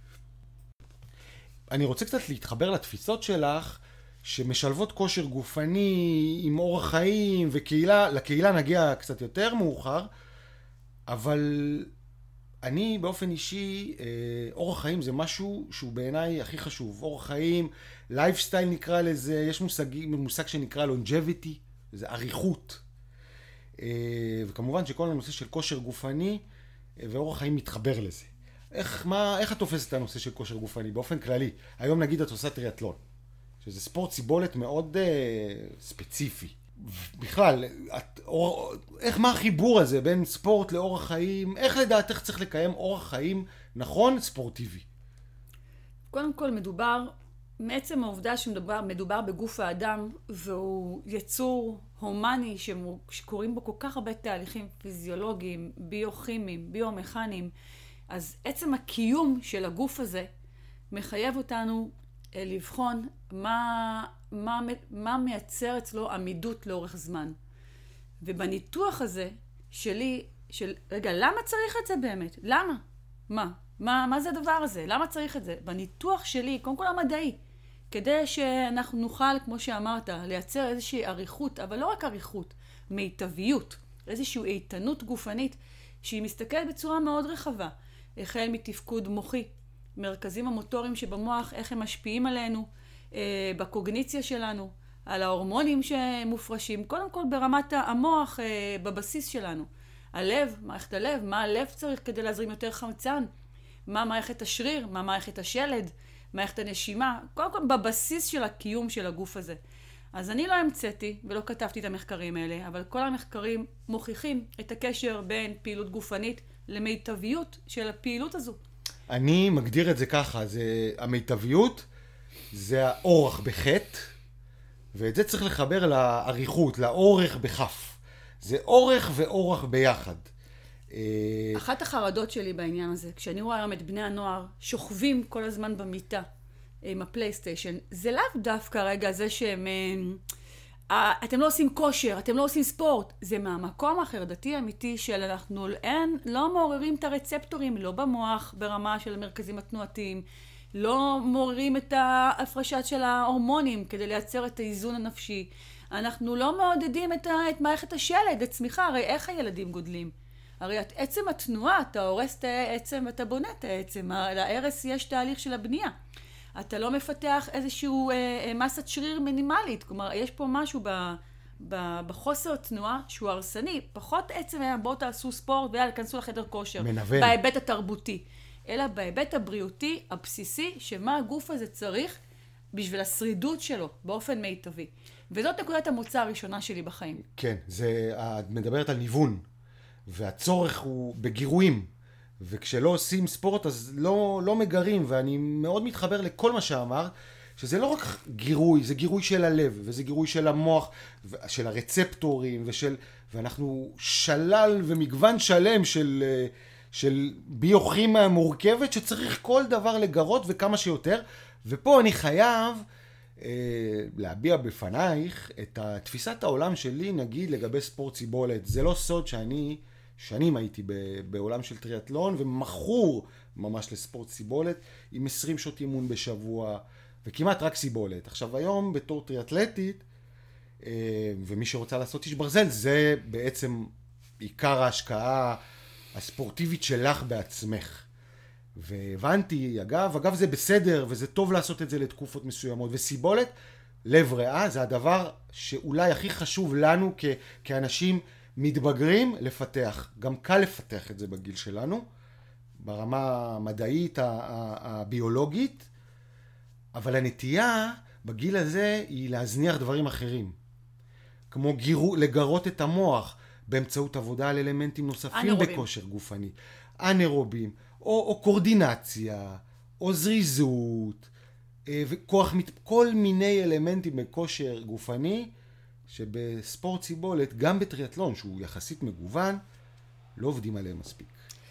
אני רוצה קצת להתחבר לתפיסות שלך, שמשלבות כושר גופני עם אורח חיים וקהילה, לקהילה נגיע קצת יותר מאוחר, אבל אני באופן אישי, אורח חיים זה משהו שהוא בעיניי הכי חשוב. אורח חיים, לייפסטייל נקרא לזה, יש מושג, מושג שנקרא longevity, זה אריכות. וכמובן שכל הנושא של כושר גופני ואורח חיים מתחבר לזה. איך, מה, איך את תופסת את הנושא של כושר גופני באופן כללי? היום נגיד את עושה טריאטלון, שזה ספורט סיבולת מאוד uh, ספציפי. בכלל, את, אור, איך, מה החיבור הזה בין ספורט לאורח חיים? איך לדעתך צריך לקיים אורח חיים נכון ספורטיבי? קודם כל מדובר, מעצם העובדה שמדובר מדובר בגוף האדם, והוא יצור הומני שקוראים בו כל כך הרבה תהליכים פיזיולוגיים, ביוכימיים, ביומכניים, אז עצם הקיום של הגוף הזה מחייב אותנו לבחון מה, מה, מה מייצר אצלו עמידות לאורך זמן. ובניתוח הזה שלי, של, רגע, למה צריך את זה באמת? למה? מה? מה, מה זה הדבר הזה? למה צריך את זה? בניתוח שלי, קודם כל המדעי, כדי שאנחנו נוכל, כמו שאמרת, לייצר איזושהי עריכות, אבל לא רק עריכות, מיטביות, איזושהי איתנות גופנית, שהיא מסתכלת בצורה מאוד רחבה, החל מתפקוד מוחי, מרכזים המוטוריים שבמוח, איך הם משפיעים עלינו, אה, בקוגניציה שלנו, על ההורמונים שמופרשים, קודם כל ברמת המוח, אה, בבסיס שלנו. הלב, מערכת הלב, מה הלב צריך כדי להזרים יותר חמצן, מה מערכת השריר, מה מערכת השלד, מערכת הנשימה, קודם כל בבסיס של הקיום של הגוף הזה. אז אני לא המצאתי ולא כתבתי את המחקרים האלה, אבל כל המחקרים מוכיחים את הקשר בין פעילות גופנית למיטביות של הפעילות הזו. אני מגדיר את זה ככה, זה המיטביות, זה האורך בחטא, ואת זה צריך לחבר לעריכות, לאורך בחף. זה אורך ואורך ביחד. אחת החרדות שלי בעניין הזה, כשאני רואה היום את בני הנוער שוכבים כל הזמן במיטה עם הפלייסטיישן, זה לאו דווקא רגע זה שהם, אתם לא עושים כושר, אתם לא עושים ספורט, זה מהמקום החרדתי האמיתי של אנחנו אין, לא מעוררים את הרצפטורים, לא במוח ברמה של המרכזים התנועתיים, לא מעוררים את ההפרשת של ההורמונים כדי לייצר את האיזון הנפשי, אנחנו לא מעודדים את, את מערכת השלד, את צמיחה, הרי איך הילדים גודלים? הרי את עצם התנועה, אתה הורס את העצם ואתה בונה את העצם, להרס יש תהליך של הבנייה. אתה לא מפתח איזשהו אה, מסת שריר מינימלית, כלומר יש פה משהו ב, ב, בחוסר תנועה שהוא הרסני, פחות עצם היה בואו תעשו ספורט ויאללה, כנסו לחדר כושר, מנוון. בהיבט התרבותי, אלא בהיבט הבריאותי הבסיסי, שמה הגוף הזה צריך בשביל השרידות שלו באופן מיטבי. וזאת נקודת המוצא הראשונה שלי בחיים. כן, זה, את מדברת על ניוון. והצורך הוא בגירויים, וכשלא עושים ספורט אז לא, לא מגרים, ואני מאוד מתחבר לכל מה שאמר, שזה לא רק גירוי, זה גירוי של הלב, וזה גירוי של המוח, של הרצפטורים, ושל, ואנחנו שלל ומגוון שלם של, של ביוכימיה מורכבת, שצריך כל דבר לגרות וכמה שיותר, ופה אני חייב אה, להביע בפנייך את תפיסת העולם שלי, נגיד לגבי ספורט סיבולת. זה לא סוד שאני שנים הייתי בעולם של טריאטלון, ומכור ממש לספורט סיבולת, עם עשרים שעות אימון בשבוע, וכמעט רק סיבולת. עכשיו היום בתור טריאטלטית, ומי שרוצה לעשות איש ברזל, זה בעצם עיקר ההשקעה הספורטיבית שלך בעצמך. והבנתי, אגב, אגב זה בסדר, וזה טוב לעשות את זה לתקופות מסוימות, וסיבולת, לב ריאה, זה הדבר שאולי הכי חשוב לנו כ- כאנשים מתבגרים לפתח. גם קל לפתח את זה בגיל שלנו, ברמה המדעית, הביולוגית, אבל הנטייה בגיל הזה היא להזניח דברים אחרים. כמו גירו, לגרות את המוח באמצעות עבודה על אלמנטים נוספים אנאירובים. בכושר גופני. אנאירובים, או, או קורדינציה, או זריזות, וכוח, כל מיני אלמנטים בכושר גופני, שבספורט סיבולת, גם בטריאטלון, שהוא יחסית מגוון, לא עובדים עליהם מספיק.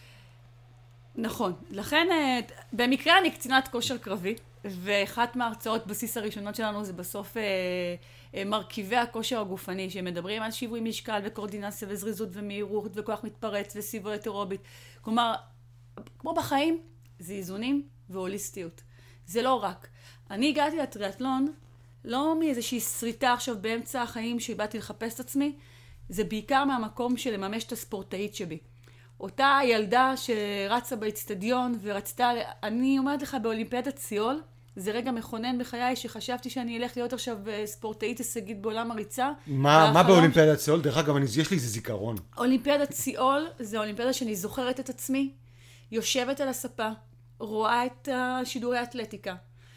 נכון. לכן, במקרה אני קצינת כושר קרבי, ואחת מההרצאות בסיס הראשונות שלנו זה בסוף מרכיבי הכושר הגופני, שמדברים על שיווי משקל וקורדינציה וזריזות ומהירות וכוח מתפרץ וסיבולת אירובית. כלומר, כמו בחיים, זה איזונים והוליסטיות. זה לא רק. אני הגעתי לטריאטלון, לא מאיזושהי שריטה עכשיו באמצע החיים שבאתי לחפש את עצמי, זה בעיקר מהמקום של לממש את הספורטאית שבי. אותה ילדה שרצה באצטדיון ורצתה, אני אומרת לך באולימפיאדת ציול, זה רגע מכונן בחיי שחשבתי שאני אלך להיות עכשיו ספורטאית הישגית בעולם הריצה. מה, מה באולימפיאדת ציול? דרך אגב, יש לי איזה זיכרון. אולימפיאדת ציול זה אולימפיאדה שאני זוכרת את עצמי, יושבת על הספה, רואה את שידורי האתלטיקה,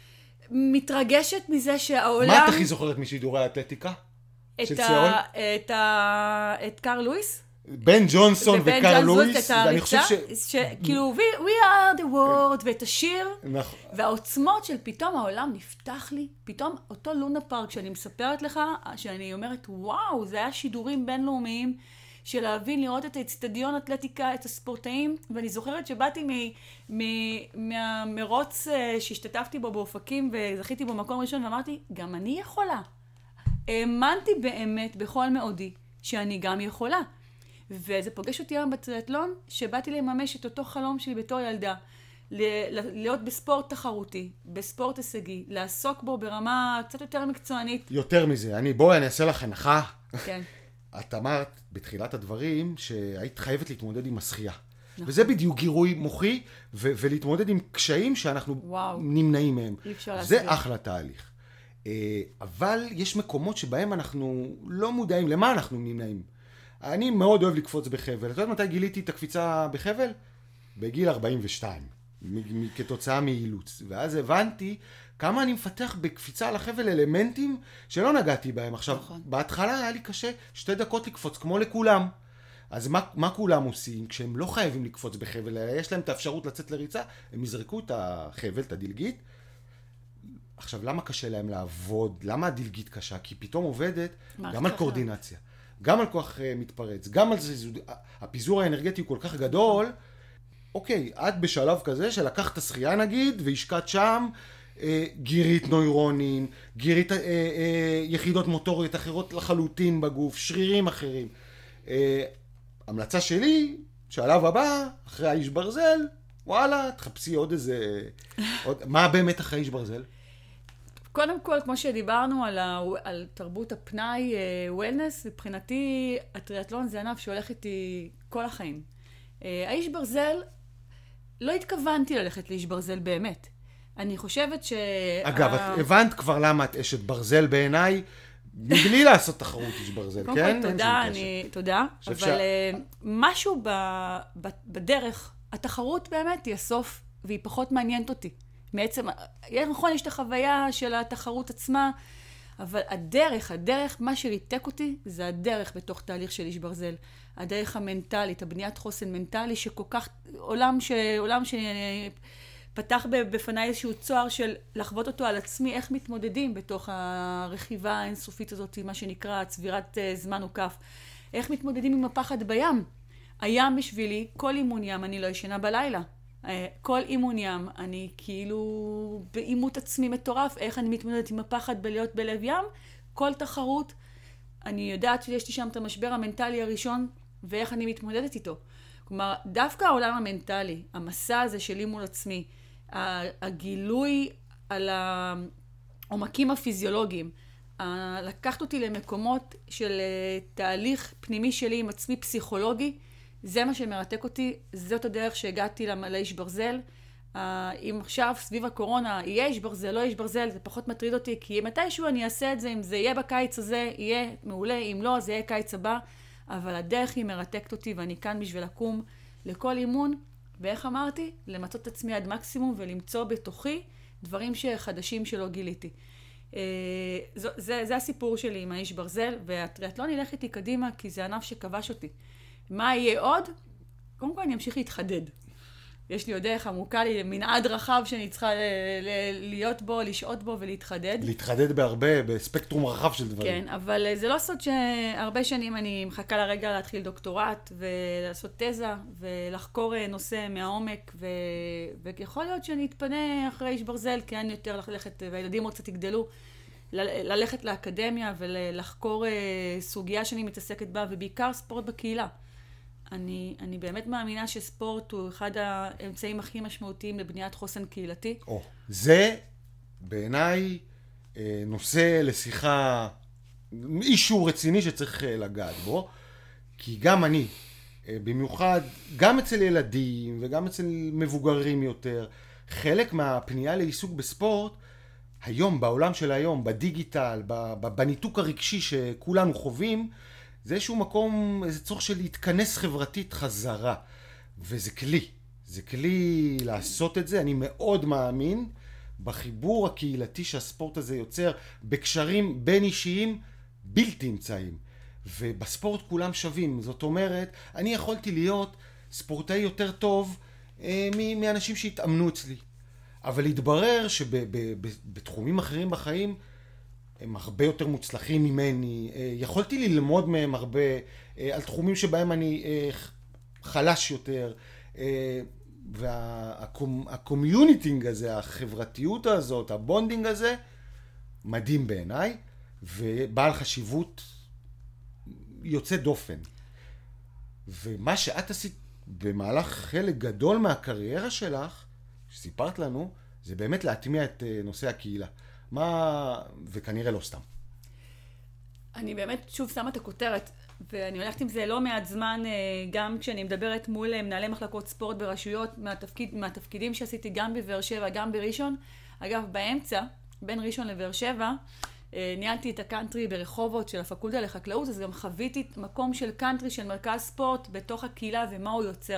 מתרגשת מזה שהעולם... מה את הכי זוכרת משידורי האתלטיקה? של ציון? את, ה... את קארל לואיס. בן ג'ונסון וקארל לואיס. ואני חושב ש... שכאילו, we, we are the world, ואת השיר, נכון. והעוצמות של פתאום העולם נפתח לי, פתאום אותו לונה פארק שאני מספרת לך, שאני אומרת, וואו, זה היה שידורים בינלאומיים, של להבין לראות את האצטדיון אתלטיקה, את הספורטאים, ואני זוכרת שבאתי מ, מ, מהמרוץ שהשתתפתי בו באופקים, וזכיתי בו מקום ראשון, ואמרתי, גם אני יכולה. האמנתי באמת בכל מאודי, שאני גם יכולה. וזה פוגש אותי היום בטריאטלון, שבאתי לממש את אותו חלום שלי בתור ילדה, להיות בספורט תחרותי, בספורט הישגי, לעסוק בו ברמה קצת יותר מקצוענית. יותר מזה, אני, בואי, אני אעשה לך הנחה. כן. את אמרת בתחילת הדברים שהיית חייבת להתמודד עם השחייה. נכון. וזה בדיוק גירוי מוחי, ו- ולהתמודד עם קשיים שאנחנו וואו. נמנעים מהם. אי אפשר להסביר. זה אחלה תהליך. אבל יש מקומות שבהם אנחנו לא מודעים למה אנחנו נמנעים. אני מאוד אוהב לקפוץ בחבל. אתה יודע מתי גיליתי את הקפיצה בחבל? בגיל ארבעים ושתיים, כתוצאה מאילוץ. ואז הבנתי כמה אני מפתח בקפיצה על החבל אלמנטים שלא נגעתי בהם. עכשיו, נכון. בהתחלה היה לי קשה שתי דקות לקפוץ, כמו לכולם. אז מה, מה כולם עושים? כשהם לא חייבים לקפוץ בחבל, אלא יש להם את האפשרות לצאת לריצה, הם יזרקו את החבל, את הדלגית. עכשיו, למה קשה להם לעבוד? למה הדלגית קשה? כי פתאום עובדת גם על קורדינציה, גם על כוח מתפרץ, גם על זה, הפיזור האנרגטי הוא כל כך גדול. אוקיי, את בשלב כזה שלקחת את השחייה נגיד, והשקעת שם, גירית נוירונים, גירית אה, אה, יחידות מוטוריות אחרות לחלוטין בגוף, שרירים אחרים. אה, המלצה שלי, שלב הבא, אחרי האיש ברזל, וואלה, תחפשי עוד איזה... עוד, מה באמת אחרי איש ברזל? קודם כל, כמו שדיברנו על, ה, על תרבות הפנאי, וולנס, מבחינתי הטריאטלון זה ענף שהולך איתי כל החיים. האיש ברזל, לא התכוונתי ללכת לאיש ברזל באמת. אני חושבת ש... אגב, ה... את הבנת כבר למה את אשת ברזל בעיניי, מבלי לעשות תחרות איש ברזל, כן? קודם כל, תודה, אני... תודה. אבל ש... משהו ב... ב... בדרך, התחרות באמת היא הסוף, והיא פחות מעניינת אותי. בעצם, נכון, יש את החוויה של התחרות עצמה, אבל הדרך, הדרך, מה שריתק אותי, זה הדרך בתוך תהליך של איש ברזל. הדרך המנטלית, הבניית חוסן מנטלי, שכל כך, עולם ש... עולם שפתח בפניי איזשהו צוהר של לחוות אותו על עצמי, איך מתמודדים בתוך הרכיבה האינסופית הזאת, מה שנקרא צבירת זמן וכף. איך מתמודדים עם הפחד בים. הים בשבילי, כל אימון ים, אני לא ישנה בלילה. כל אימון ים, אני כאילו באימות עצמי מטורף, איך אני מתמודדת עם הפחד בלהיות בלב ים, כל תחרות, אני יודעת שיש לי שם את המשבר המנטלי הראשון, ואיך אני מתמודדת איתו. כלומר, דווקא העולם המנטלי, המסע הזה שלי מול עצמי, הגילוי על העומקים הפיזיולוגיים, לקחת אותי למקומות של תהליך פנימי שלי עם עצמי פסיכולוגי, זה מה שמרתק אותי, זאת הדרך שהגעתי לאיש ברזל. אם עכשיו סביב הקורונה יהיה איש ברזל, לא איש ברזל, זה פחות מטריד אותי, כי מתישהו אני אעשה את זה, אם זה יהיה בקיץ הזה, יהיה מעולה, אם לא, זה יהיה קיץ הבא, אבל הדרך היא מרתקת אותי, ואני כאן בשביל לקום לכל אימון, ואיך אמרתי? למצות את עצמי עד מקסימום, ולמצוא בתוכי דברים שחדשים שלא גיליתי. זה, זה, זה הסיפור שלי עם האיש ברזל, והטריאטלון ילך איתי קדימה, כי זה ענף שכבש אותי. מה יהיה עוד? קודם כל אני אמשיך להתחדד. יש לי עוד דרך עמוקה לי, מנעד רחב שאני צריכה ל- ל- להיות בו, לשעות בו ולהתחדד. להתחדד בהרבה, בספקטרום רחב של דברים. כן, אבל זה לא סוד שהרבה שנים אני מחכה לרגע להתחיל דוקטורט ולעשות תזה ולחקור נושא מהעומק, ו... ויכול להיות שאני אתפנה אחרי איש ברזל, כי אני יותר ללכת, והילדים עוד קצת יגדלו, ל- ללכת לאקדמיה ולחקור סוגיה שאני מתעסקת בה, ובעיקר ספורט בקהילה. אני, אני באמת מאמינה שספורט הוא אחד האמצעים הכי משמעותיים לבניית חוסן קהילתי. או, זה בעיניי אה, נושא לשיחה, אישור רציני שצריך אה, לגעת בו, כי גם אני, אה, במיוחד, גם אצל ילדים וגם אצל מבוגרים יותר, חלק מהפנייה לעיסוק בספורט, היום, בעולם של היום, בדיגיטל, בניתוק הרגשי שכולנו חווים, זה איזשהו מקום, איזה צורך של להתכנס חברתית חזרה. וזה כלי. זה כלי לעשות את זה. אני מאוד מאמין בחיבור הקהילתי שהספורט הזה יוצר, בקשרים בין אישיים בלתי אמצעיים. ובספורט כולם שווים. זאת אומרת, אני יכולתי להיות ספורטאי יותר טוב אה, מאנשים שהתאמנו אצלי. אבל התברר שבתחומים אחרים בחיים, הם הרבה יותר מוצלחים ממני, יכולתי ללמוד מהם הרבה על תחומים שבהם אני חלש יותר, והקומיוניטינג הזה, החברתיות הזאת, הבונדינג הזה, מדהים בעיניי, ובעל חשיבות יוצא דופן. ומה שאת עשית במהלך חלק גדול מהקריירה שלך, שסיפרת לנו, זה באמת להטמיע את נושא הקהילה. מה, וכנראה לא סתם. אני באמת שוב שמה את הכותרת, ואני הולכת עם זה לא מעט זמן, גם כשאני מדברת מול מנהלי מחלקות ספורט ברשויות, מהתפקיד, מהתפקידים שעשיתי גם בבאר שבע, גם בראשון. אגב, באמצע, בין ראשון לבאר שבע, ניהלתי את הקאנטרי ברחובות של הפקולטה לחקלאות, אז גם חוויתי מקום של קאנטרי, של מרכז ספורט, בתוך הקהילה ומה הוא יוצר.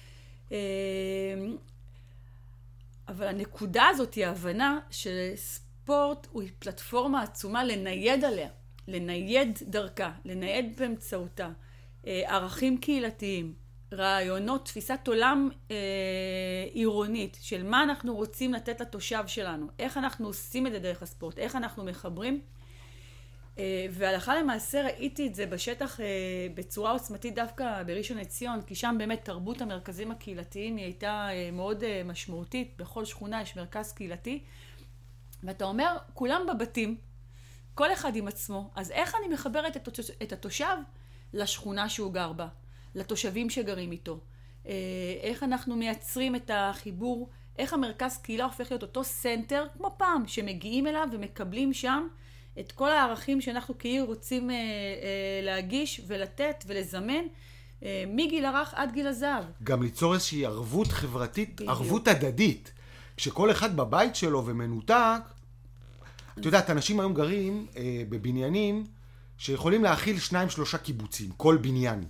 אבל הנקודה הזאת היא ההבנה שספורט הוא פלטפורמה עצומה לנייד עליה, לנייד דרכה, לנייד באמצעותה, ערכים קהילתיים, רעיונות, תפיסת עולם אה, עירונית של מה אנחנו רוצים לתת לתושב שלנו, איך אנחנו עושים את זה דרך הספורט, איך אנחנו מחברים. אה, והלכה למעשה ראיתי את זה בשטח אה, בצורה עוצמתית דווקא בראשון לציון, כי שם באמת תרבות המרכזים הקהילתיים היא הייתה אה, מאוד אה, משמעותית. בכל שכונה יש מרכז קהילתי, ואתה אומר, כולם בבתים, כל אחד עם עצמו, אז איך אני מחברת את, את התושב לשכונה שהוא גר בה? לתושבים שגרים איתו. איך אנחנו מייצרים את החיבור, איך המרכז קהילה הופך להיות אותו סנטר, כמו פעם, שמגיעים אליו ומקבלים שם את כל הערכים שאנחנו כעיר רוצים להגיש ולתת ולזמן, מגיל הרך עד גיל הזהב. גם ליצור איזושהי ערבות חברתית, בדיוק. ערבות הדדית. כשכל אחד בבית שלו ומנותק, את יודעת, אנשים היום גרים אה, בבניינים שיכולים להכיל שניים שלושה קיבוצים, כל בניין.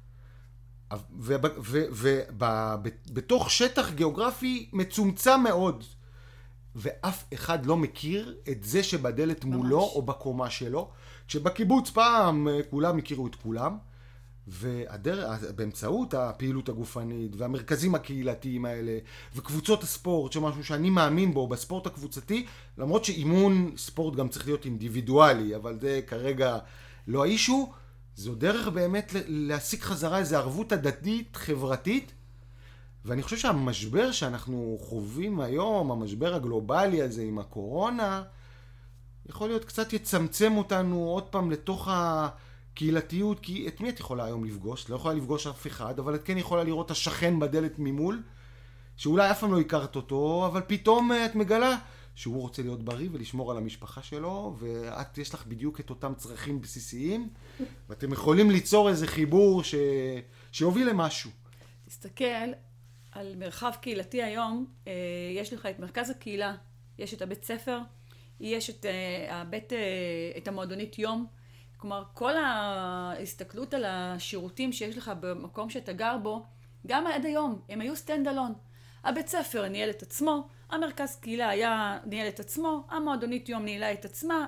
ובתוך שטח גיאוגרפי מצומצם מאוד, ואף אחד לא מכיר את זה שבדלת מולו ממש. או בקומה שלו, שבקיבוץ פעם כולם הכירו את כולם, ובאמצעות הפעילות הגופנית והמרכזים הקהילתיים האלה וקבוצות הספורט, שמשהו שאני מאמין בו בספורט הקבוצתי, למרות שאימון ספורט גם צריך להיות אינדיבידואלי, אבל זה כרגע לא האישו, זו דרך באמת להשיג חזרה איזו ערבות הדדית חברתית, ואני חושב שהמשבר שאנחנו חווים היום, המשבר הגלובלי הזה עם הקורונה, יכול להיות קצת יצמצם אותנו עוד פעם לתוך הקהילתיות, כי את מי את יכולה היום לפגוש? את לא יכולה לפגוש אף אחד, אבל את כן יכולה לראות את השכן בדלת ממול, שאולי אף פעם לא הכרת אותו, אבל פתאום את מגלה שהוא רוצה להיות בריא ולשמור על המשפחה שלו, ואת יש לך בדיוק את אותם צרכים בסיסיים, ואתם יכולים ליצור איזה חיבור ש... שיוביל למשהו. תסתכל על מרחב קהילתי היום, יש לך את מרכז הקהילה, יש את הבית ספר, יש את, הבית, את המועדונית יום, כלומר כל ההסתכלות על השירותים שיש לך במקום שאתה גר בו, גם עד היום, הם היו סטנד אלון. הבית ספר ניהל את עצמו, המרכז קהילה היה ניהל את עצמו, המועדונית יום ניהלה את עצמה,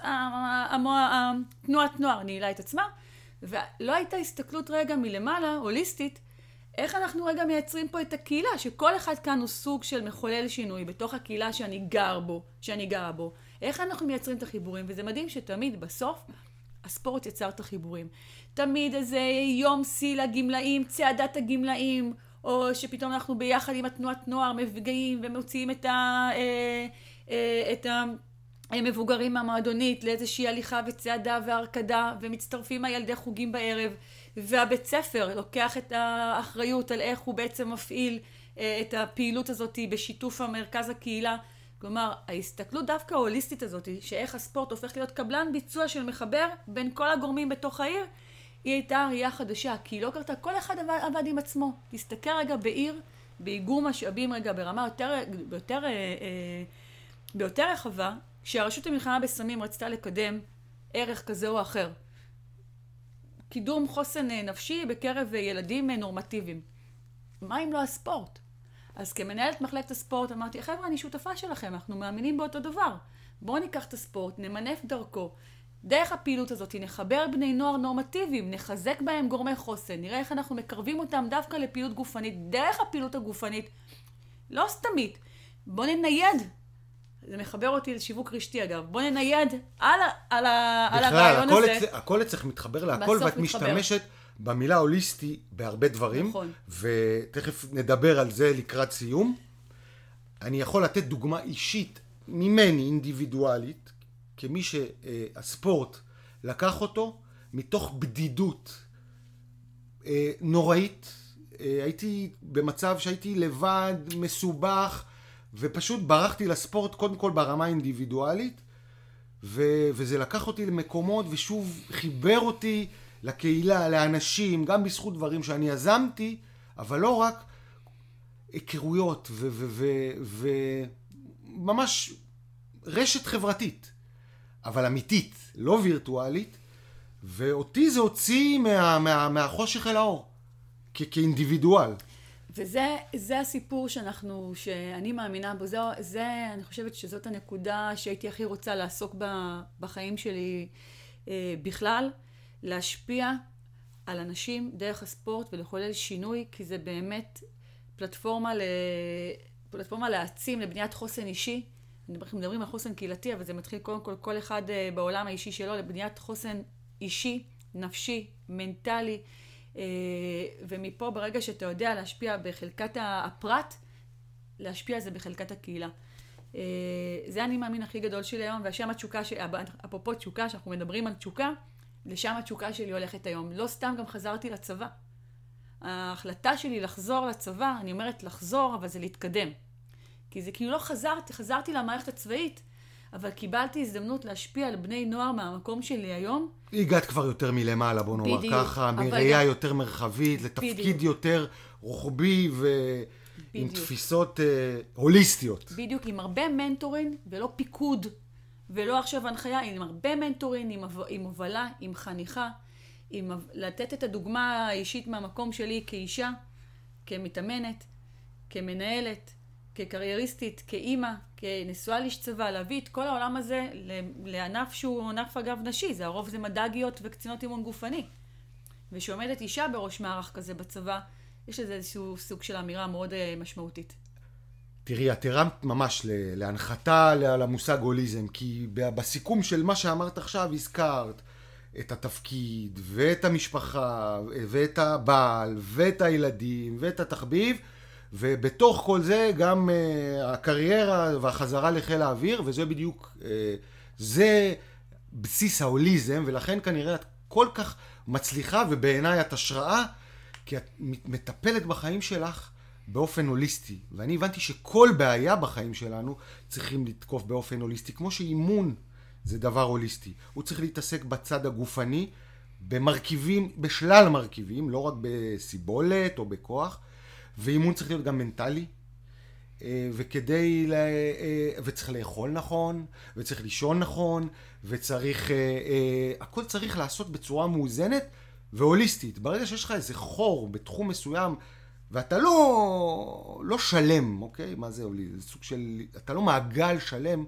תנועת נוער ניהלה את עצמה, ולא הייתה הסתכלות רגע מלמעלה, הוליסטית, איך אנחנו רגע מייצרים פה את הקהילה, שכל אחד כאן הוא סוג של מחולל שינוי בתוך הקהילה שאני גר בו, שאני גרה בו. איך אנחנו מייצרים את החיבורים, וזה מדהים שתמיד בסוף הספורט יצר את החיבורים. תמיד איזה יום שיא לגמלאים, צעדת הגמלאים, או שפתאום אנחנו ביחד עם התנועת נוער מפגעים ומוציאים את, ה, את המבוגרים מהמועדונית לאיזושהי הליכה וצעדה והרקדה, ומצטרפים הילדי חוגים בערב, והבית ספר לוקח את האחריות על איך הוא בעצם מפעיל את הפעילות הזאת בשיתוף המרכז הקהילה. כלומר, ההסתכלות דווקא ההוליסטית הזאת, שאיך הספורט הופך להיות קבלן ביצוע של מחבר בין כל הגורמים בתוך העיר, היא הייתה ראייה חדשה, כי היא לא קרתה, כל אחד עבד, עבד עם עצמו. תסתכל רגע בעיר, באיגום משאבים רגע ברמה יותר, ביותר, אה, אה, ביותר רחבה, כשהרשות למלחמה בסמים רצתה לקדם ערך כזה או אחר. קידום חוסן נפשי בקרב ילדים נורמטיביים. מה אם לא הספורט? אז כמנהלת מחלקת הספורט אמרתי, חבר'ה, אני שותפה שלכם, אנחנו מאמינים באותו דבר. בואו ניקח את הספורט, נמנף דרכו. דרך הפעילות הזאת נחבר בני נוער נורמטיביים, נחזק בהם גורמי חוסן, נראה איך אנחנו מקרבים אותם דווקא לפעילות גופנית, דרך הפעילות הגופנית, לא סתמית. בואו ננייד, זה מחבר אותי לשיווק רשתי אגב, בואו ננייד על, על, על הרעיון הכל הזה. בכלל, הכל אצלך מתחבר להכל, ואת מתחבר. משתמשת במילה הוליסטי בהרבה דברים, נכון. ותכף נדבר על זה לקראת סיום. אני יכול לתת דוגמה אישית ממני, אינדיבידואלית, כמי שהספורט לקח אותו מתוך בדידות נוראית. הייתי במצב שהייתי לבד, מסובך, ופשוט ברחתי לספורט קודם כל ברמה אינדיבידואלית, ו- וזה לקח אותי למקומות ושוב חיבר אותי לקהילה, לאנשים, גם בזכות דברים שאני יזמתי, אבל לא רק היכרויות וממש רשת חברתית, אבל אמיתית, לא וירטואלית, ואותי זה הוציא מה, מה, מהחושך אל האור, כ- כאינדיבידואל. וזה זה הסיפור שאנחנו, שאני מאמינה בו, זה, זה, אני חושבת שזאת הנקודה שהייתי הכי רוצה לעסוק בה בחיים שלי אה, בכלל, להשפיע על אנשים דרך הספורט ולחולל שינוי, כי זה באמת פלטפורמה, ל, פלטפורמה להעצים לבניית חוסן אישי. אנחנו מדברים על חוסן קהילתי, אבל זה מתחיל קודם כל כל אחד בעולם האישי שלו, לבניית חוסן אישי, נפשי, מנטלי, ומפה ברגע שאתה יודע להשפיע בחלקת הפרט, להשפיע זה בחלקת הקהילה. זה אני מאמין הכי גדול שלי היום, והשם התשוקה, אפרופו תשוקה, שאנחנו מדברים על תשוקה, לשם התשוקה שלי הולכת היום. לא סתם גם חזרתי לצבא. ההחלטה שלי לחזור לצבא, אני אומרת לחזור, אבל זה להתקדם. כי זה כאילו לא חזרתי, חזרתי למערכת הצבאית, אבל קיבלתי הזדמנות להשפיע על בני נוער מהמקום שלי היום. הגעת כבר יותר מלמעלה, בוא נאמר בדיוק, ככה, מראייה גם... יותר מרחבית, לתפקיד בדיוק. יותר רוחבי ועם תפיסות אה, הוליסטיות. בדיוק, עם הרבה מנטורין ולא פיקוד, ולא עכשיו הנחיה, עם הרבה מנטורין, עם, עם הובלה, עם חניכה, עם לתת את הדוגמה האישית מהמקום שלי כאישה, כמתאמנת, כמנהלת, כקרייריסטית, כאימא, כנשואה לאיש צבא, להביא את כל העולם הזה לענף שהוא ענף אגב נשי, זה הרוב זה מדאגיות וקצינות אימון גופני. ושעומדת אישה בראש מערך כזה בצבא, יש לזה איזשהו סוג של אמירה מאוד משמעותית. תראי, את הרמת ממש להנחתה למושג הוליזם, כי בסיכום של מה שאמרת עכשיו הזכרת את התפקיד ואת המשפחה ואת הבעל ואת הילדים ואת התחביב, ובתוך כל זה גם uh, הקריירה והחזרה לחיל האוויר, וזה בדיוק, uh, זה בסיס ההוליזם, ולכן כנראה את כל כך מצליחה, ובעיניי את השראה, כי את מטפלת בחיים שלך באופן הוליסטי. ואני הבנתי שכל בעיה בחיים שלנו צריכים לתקוף באופן הוליסטי, כמו שאימון זה דבר הוליסטי. הוא צריך להתעסק בצד הגופני, במרכיבים, בשלל מרכיבים, לא רק בסיבולת או בכוח, ואימון צריך להיות גם מנטלי, וכדי, וצריך לאכול נכון, וצריך לישון נכון, וצריך, הכל צריך לעשות בצורה מאוזנת והוליסטית. ברגע שיש לך איזה חור בתחום מסוים, ואתה לא, לא שלם, אוקיי? מה זה הוליזם? זה סוג של, אתה לא מעגל שלם,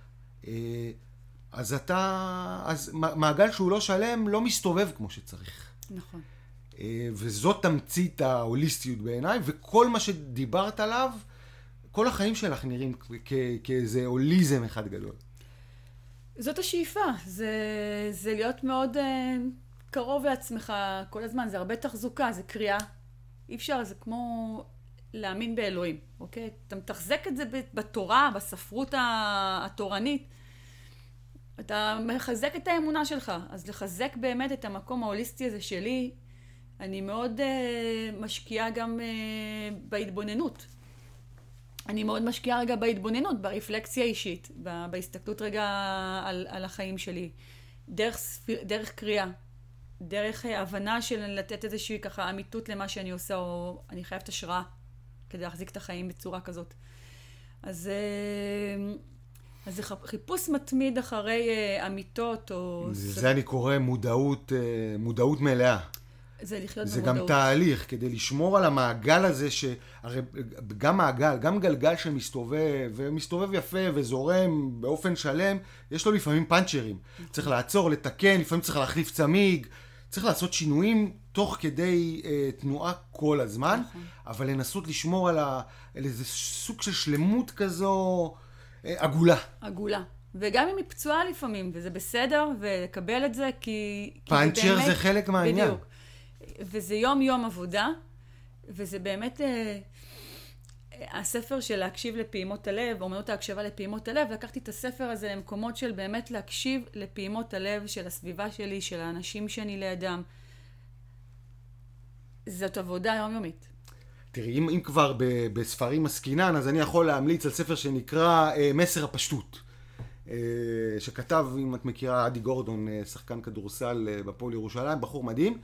אז אתה, אז מעגל שהוא לא שלם לא מסתובב כמו שצריך. נכון. וזאת תמצית ההוליסטיות בעיניי, וכל מה שדיברת עליו, כל החיים שלך נראים כאיזה הוליזם אחד גדול. זאת השאיפה, זה, זה להיות מאוד uh, קרוב לעצמך כל הזמן, זה הרבה תחזוקה, זה קריאה. אי אפשר, זה כמו להאמין באלוהים, אוקיי? אתה מתחזק את זה בתורה, בספרות התורנית, אתה מחזק את האמונה שלך, אז לחזק באמת את המקום ההוליסטי הזה שלי, אני מאוד uh, משקיעה גם uh, בהתבוננות. אני מאוד משקיעה רגע בהתבוננות, ברפלקציה אישית, בהסתכלות רגע על, על החיים שלי, דרך, דרך קריאה, דרך הבנה של לתת איזושהי ככה אמיתות למה שאני עושה, או אני חייבת השראה כדי להחזיק את החיים בצורה כזאת. אז, אז זה חיפוש מתמיד אחרי אמיתות, או... זה, זה אני קורא מודעות, מודעות מלאה. זה לחיות זה במודעות. גם תהליך, כדי לשמור על המעגל הזה, שהרי גם מעגל, גם גלגל שמסתובב, ומסתובב יפה וזורם באופן שלם, יש לו לפעמים פאנצ'רים. צריך לעצור, לתקן, לפעמים צריך להחליף צמיג, צריך לעשות שינויים תוך כדי אה, תנועה כל הזמן, אבל לנסות לשמור על, ה, על איזה סוג של שלמות כזו אה, עגולה. עגולה. וגם אם היא פצועה לפעמים, וזה בסדר, ולקבל את זה, כי... פאנצ'ר כי זה, באמת, זה חלק מהעניין. בדיוק. וזה יום יום עבודה, וזה באמת אה, הספר של להקשיב לפעימות הלב, אומנות ההקשבה לפעימות הלב, לקחתי את הספר הזה למקומות של באמת להקשיב לפעימות הלב של הסביבה שלי, של האנשים שאני לידם. זאת עבודה יומיומית. תראי, אם, אם כבר ב, בספרים עסקינן, אז אני יכול להמליץ על ספר שנקרא אה, מסר הפשטות, אה, שכתב, אם את מכירה, אדי גורדון, אה, שחקן כדורסל אה, בפועל ירושלים, בחור מדהים,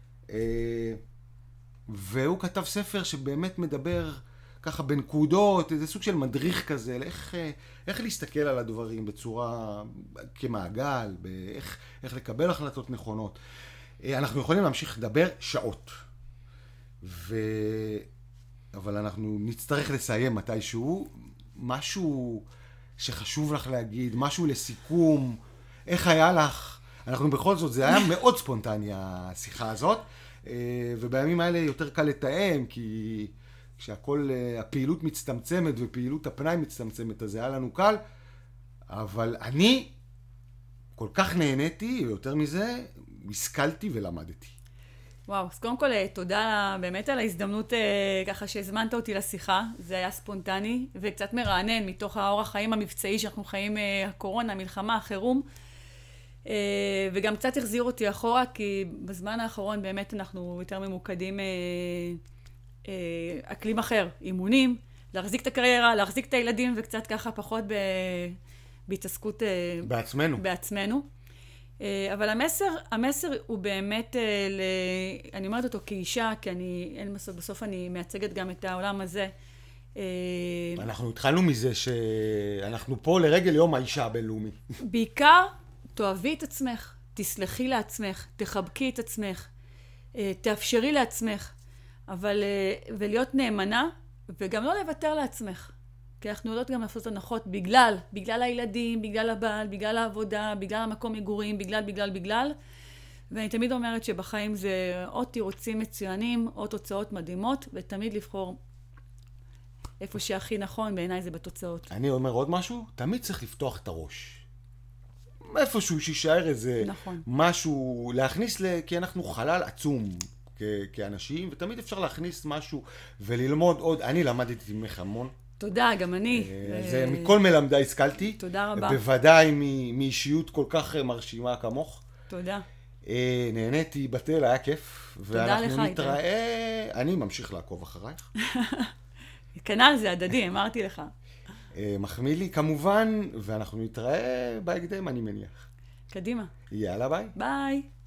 והוא כתב ספר שבאמת מדבר ככה בנקודות, איזה סוג של מדריך כזה, איך, איך להסתכל על הדברים בצורה כמעגל, איך, איך לקבל החלטות נכונות. אנחנו יכולים להמשיך לדבר שעות, ו... אבל אנחנו נצטרך לסיים מתישהו. משהו שחשוב לך להגיד, משהו לסיכום, איך היה לך? אנחנו בכל זאת, זה היה מאוד ספונטני השיחה הזאת, ובימים האלה יותר קל לתאם, כי כשהכל, הפעילות מצטמצמת ופעילות הפנאי מצטמצמת, אז זה היה לנו קל, אבל אני כל כך נהניתי, ויותר מזה, השכלתי ולמדתי. וואו, אז קודם כל תודה באמת על ההזדמנות ככה שהזמנת אותי לשיחה, זה היה ספונטני וקצת מרענן מתוך האורח חיים המבצעי שאנחנו חיים, הקורונה, מלחמה, חירום, וגם קצת החזיר אותי אחורה, כי בזמן האחרון באמת אנחנו יותר ממוקדים אקלים אחר, אימונים, להחזיק את הקריירה, להחזיק את הילדים, וקצת ככה פחות בהתעסקות בעצמנו. בעצמנו. אבל המסר, המסר הוא באמת, אני אומרת אותו כאישה, כי אני, אין מסור, בסוף אני מייצגת גם את העולם הזה. אנחנו התחלנו מזה שאנחנו פה לרגל יום האישה הבינלאומי. בעיקר, תאהבי את עצמך, תסלחי לעצמך, תחבקי את עצמך, תאפשרי לעצמך, אבל, ולהיות נאמנה, וגם לא לוותר לעצמך. כי אנחנו יודעות גם לעשות הנחות בגלל, בגלל הילדים, בגלל הבעל, בגלל העבודה, בגלל המקום מגורים, בגלל, בגלל, בגלל. ואני תמיד אומרת שבחיים זה או תירוצים מצוינים, או תוצאות מדהימות, ותמיד לבחור איפה שהכי נכון, בעיניי זה בתוצאות. אני אומר עוד משהו, תמיד צריך לפתוח את הראש. איפשהו שישאר איזה נכון. משהו להכניס, ל... כי אנחנו חלל עצום כ... כאנשים, ותמיד אפשר להכניס משהו וללמוד עוד. אני למדתי ממך המון. תודה, גם אני. זה מכל מלמדה השכלתי. תודה רבה. בוודאי מאישיות כל כך מרשימה כמוך. תודה. נהניתי בתל, היה כיף. תודה לך. ואנחנו נתראה, אני ממשיך לעקוב אחרייך. כנ"ל זה הדדי, אמרתי לך. מחמיא לי כמובן, ואנחנו נתראה בהקדם, אני מניח. קדימה. יאללה, ביי. ביי.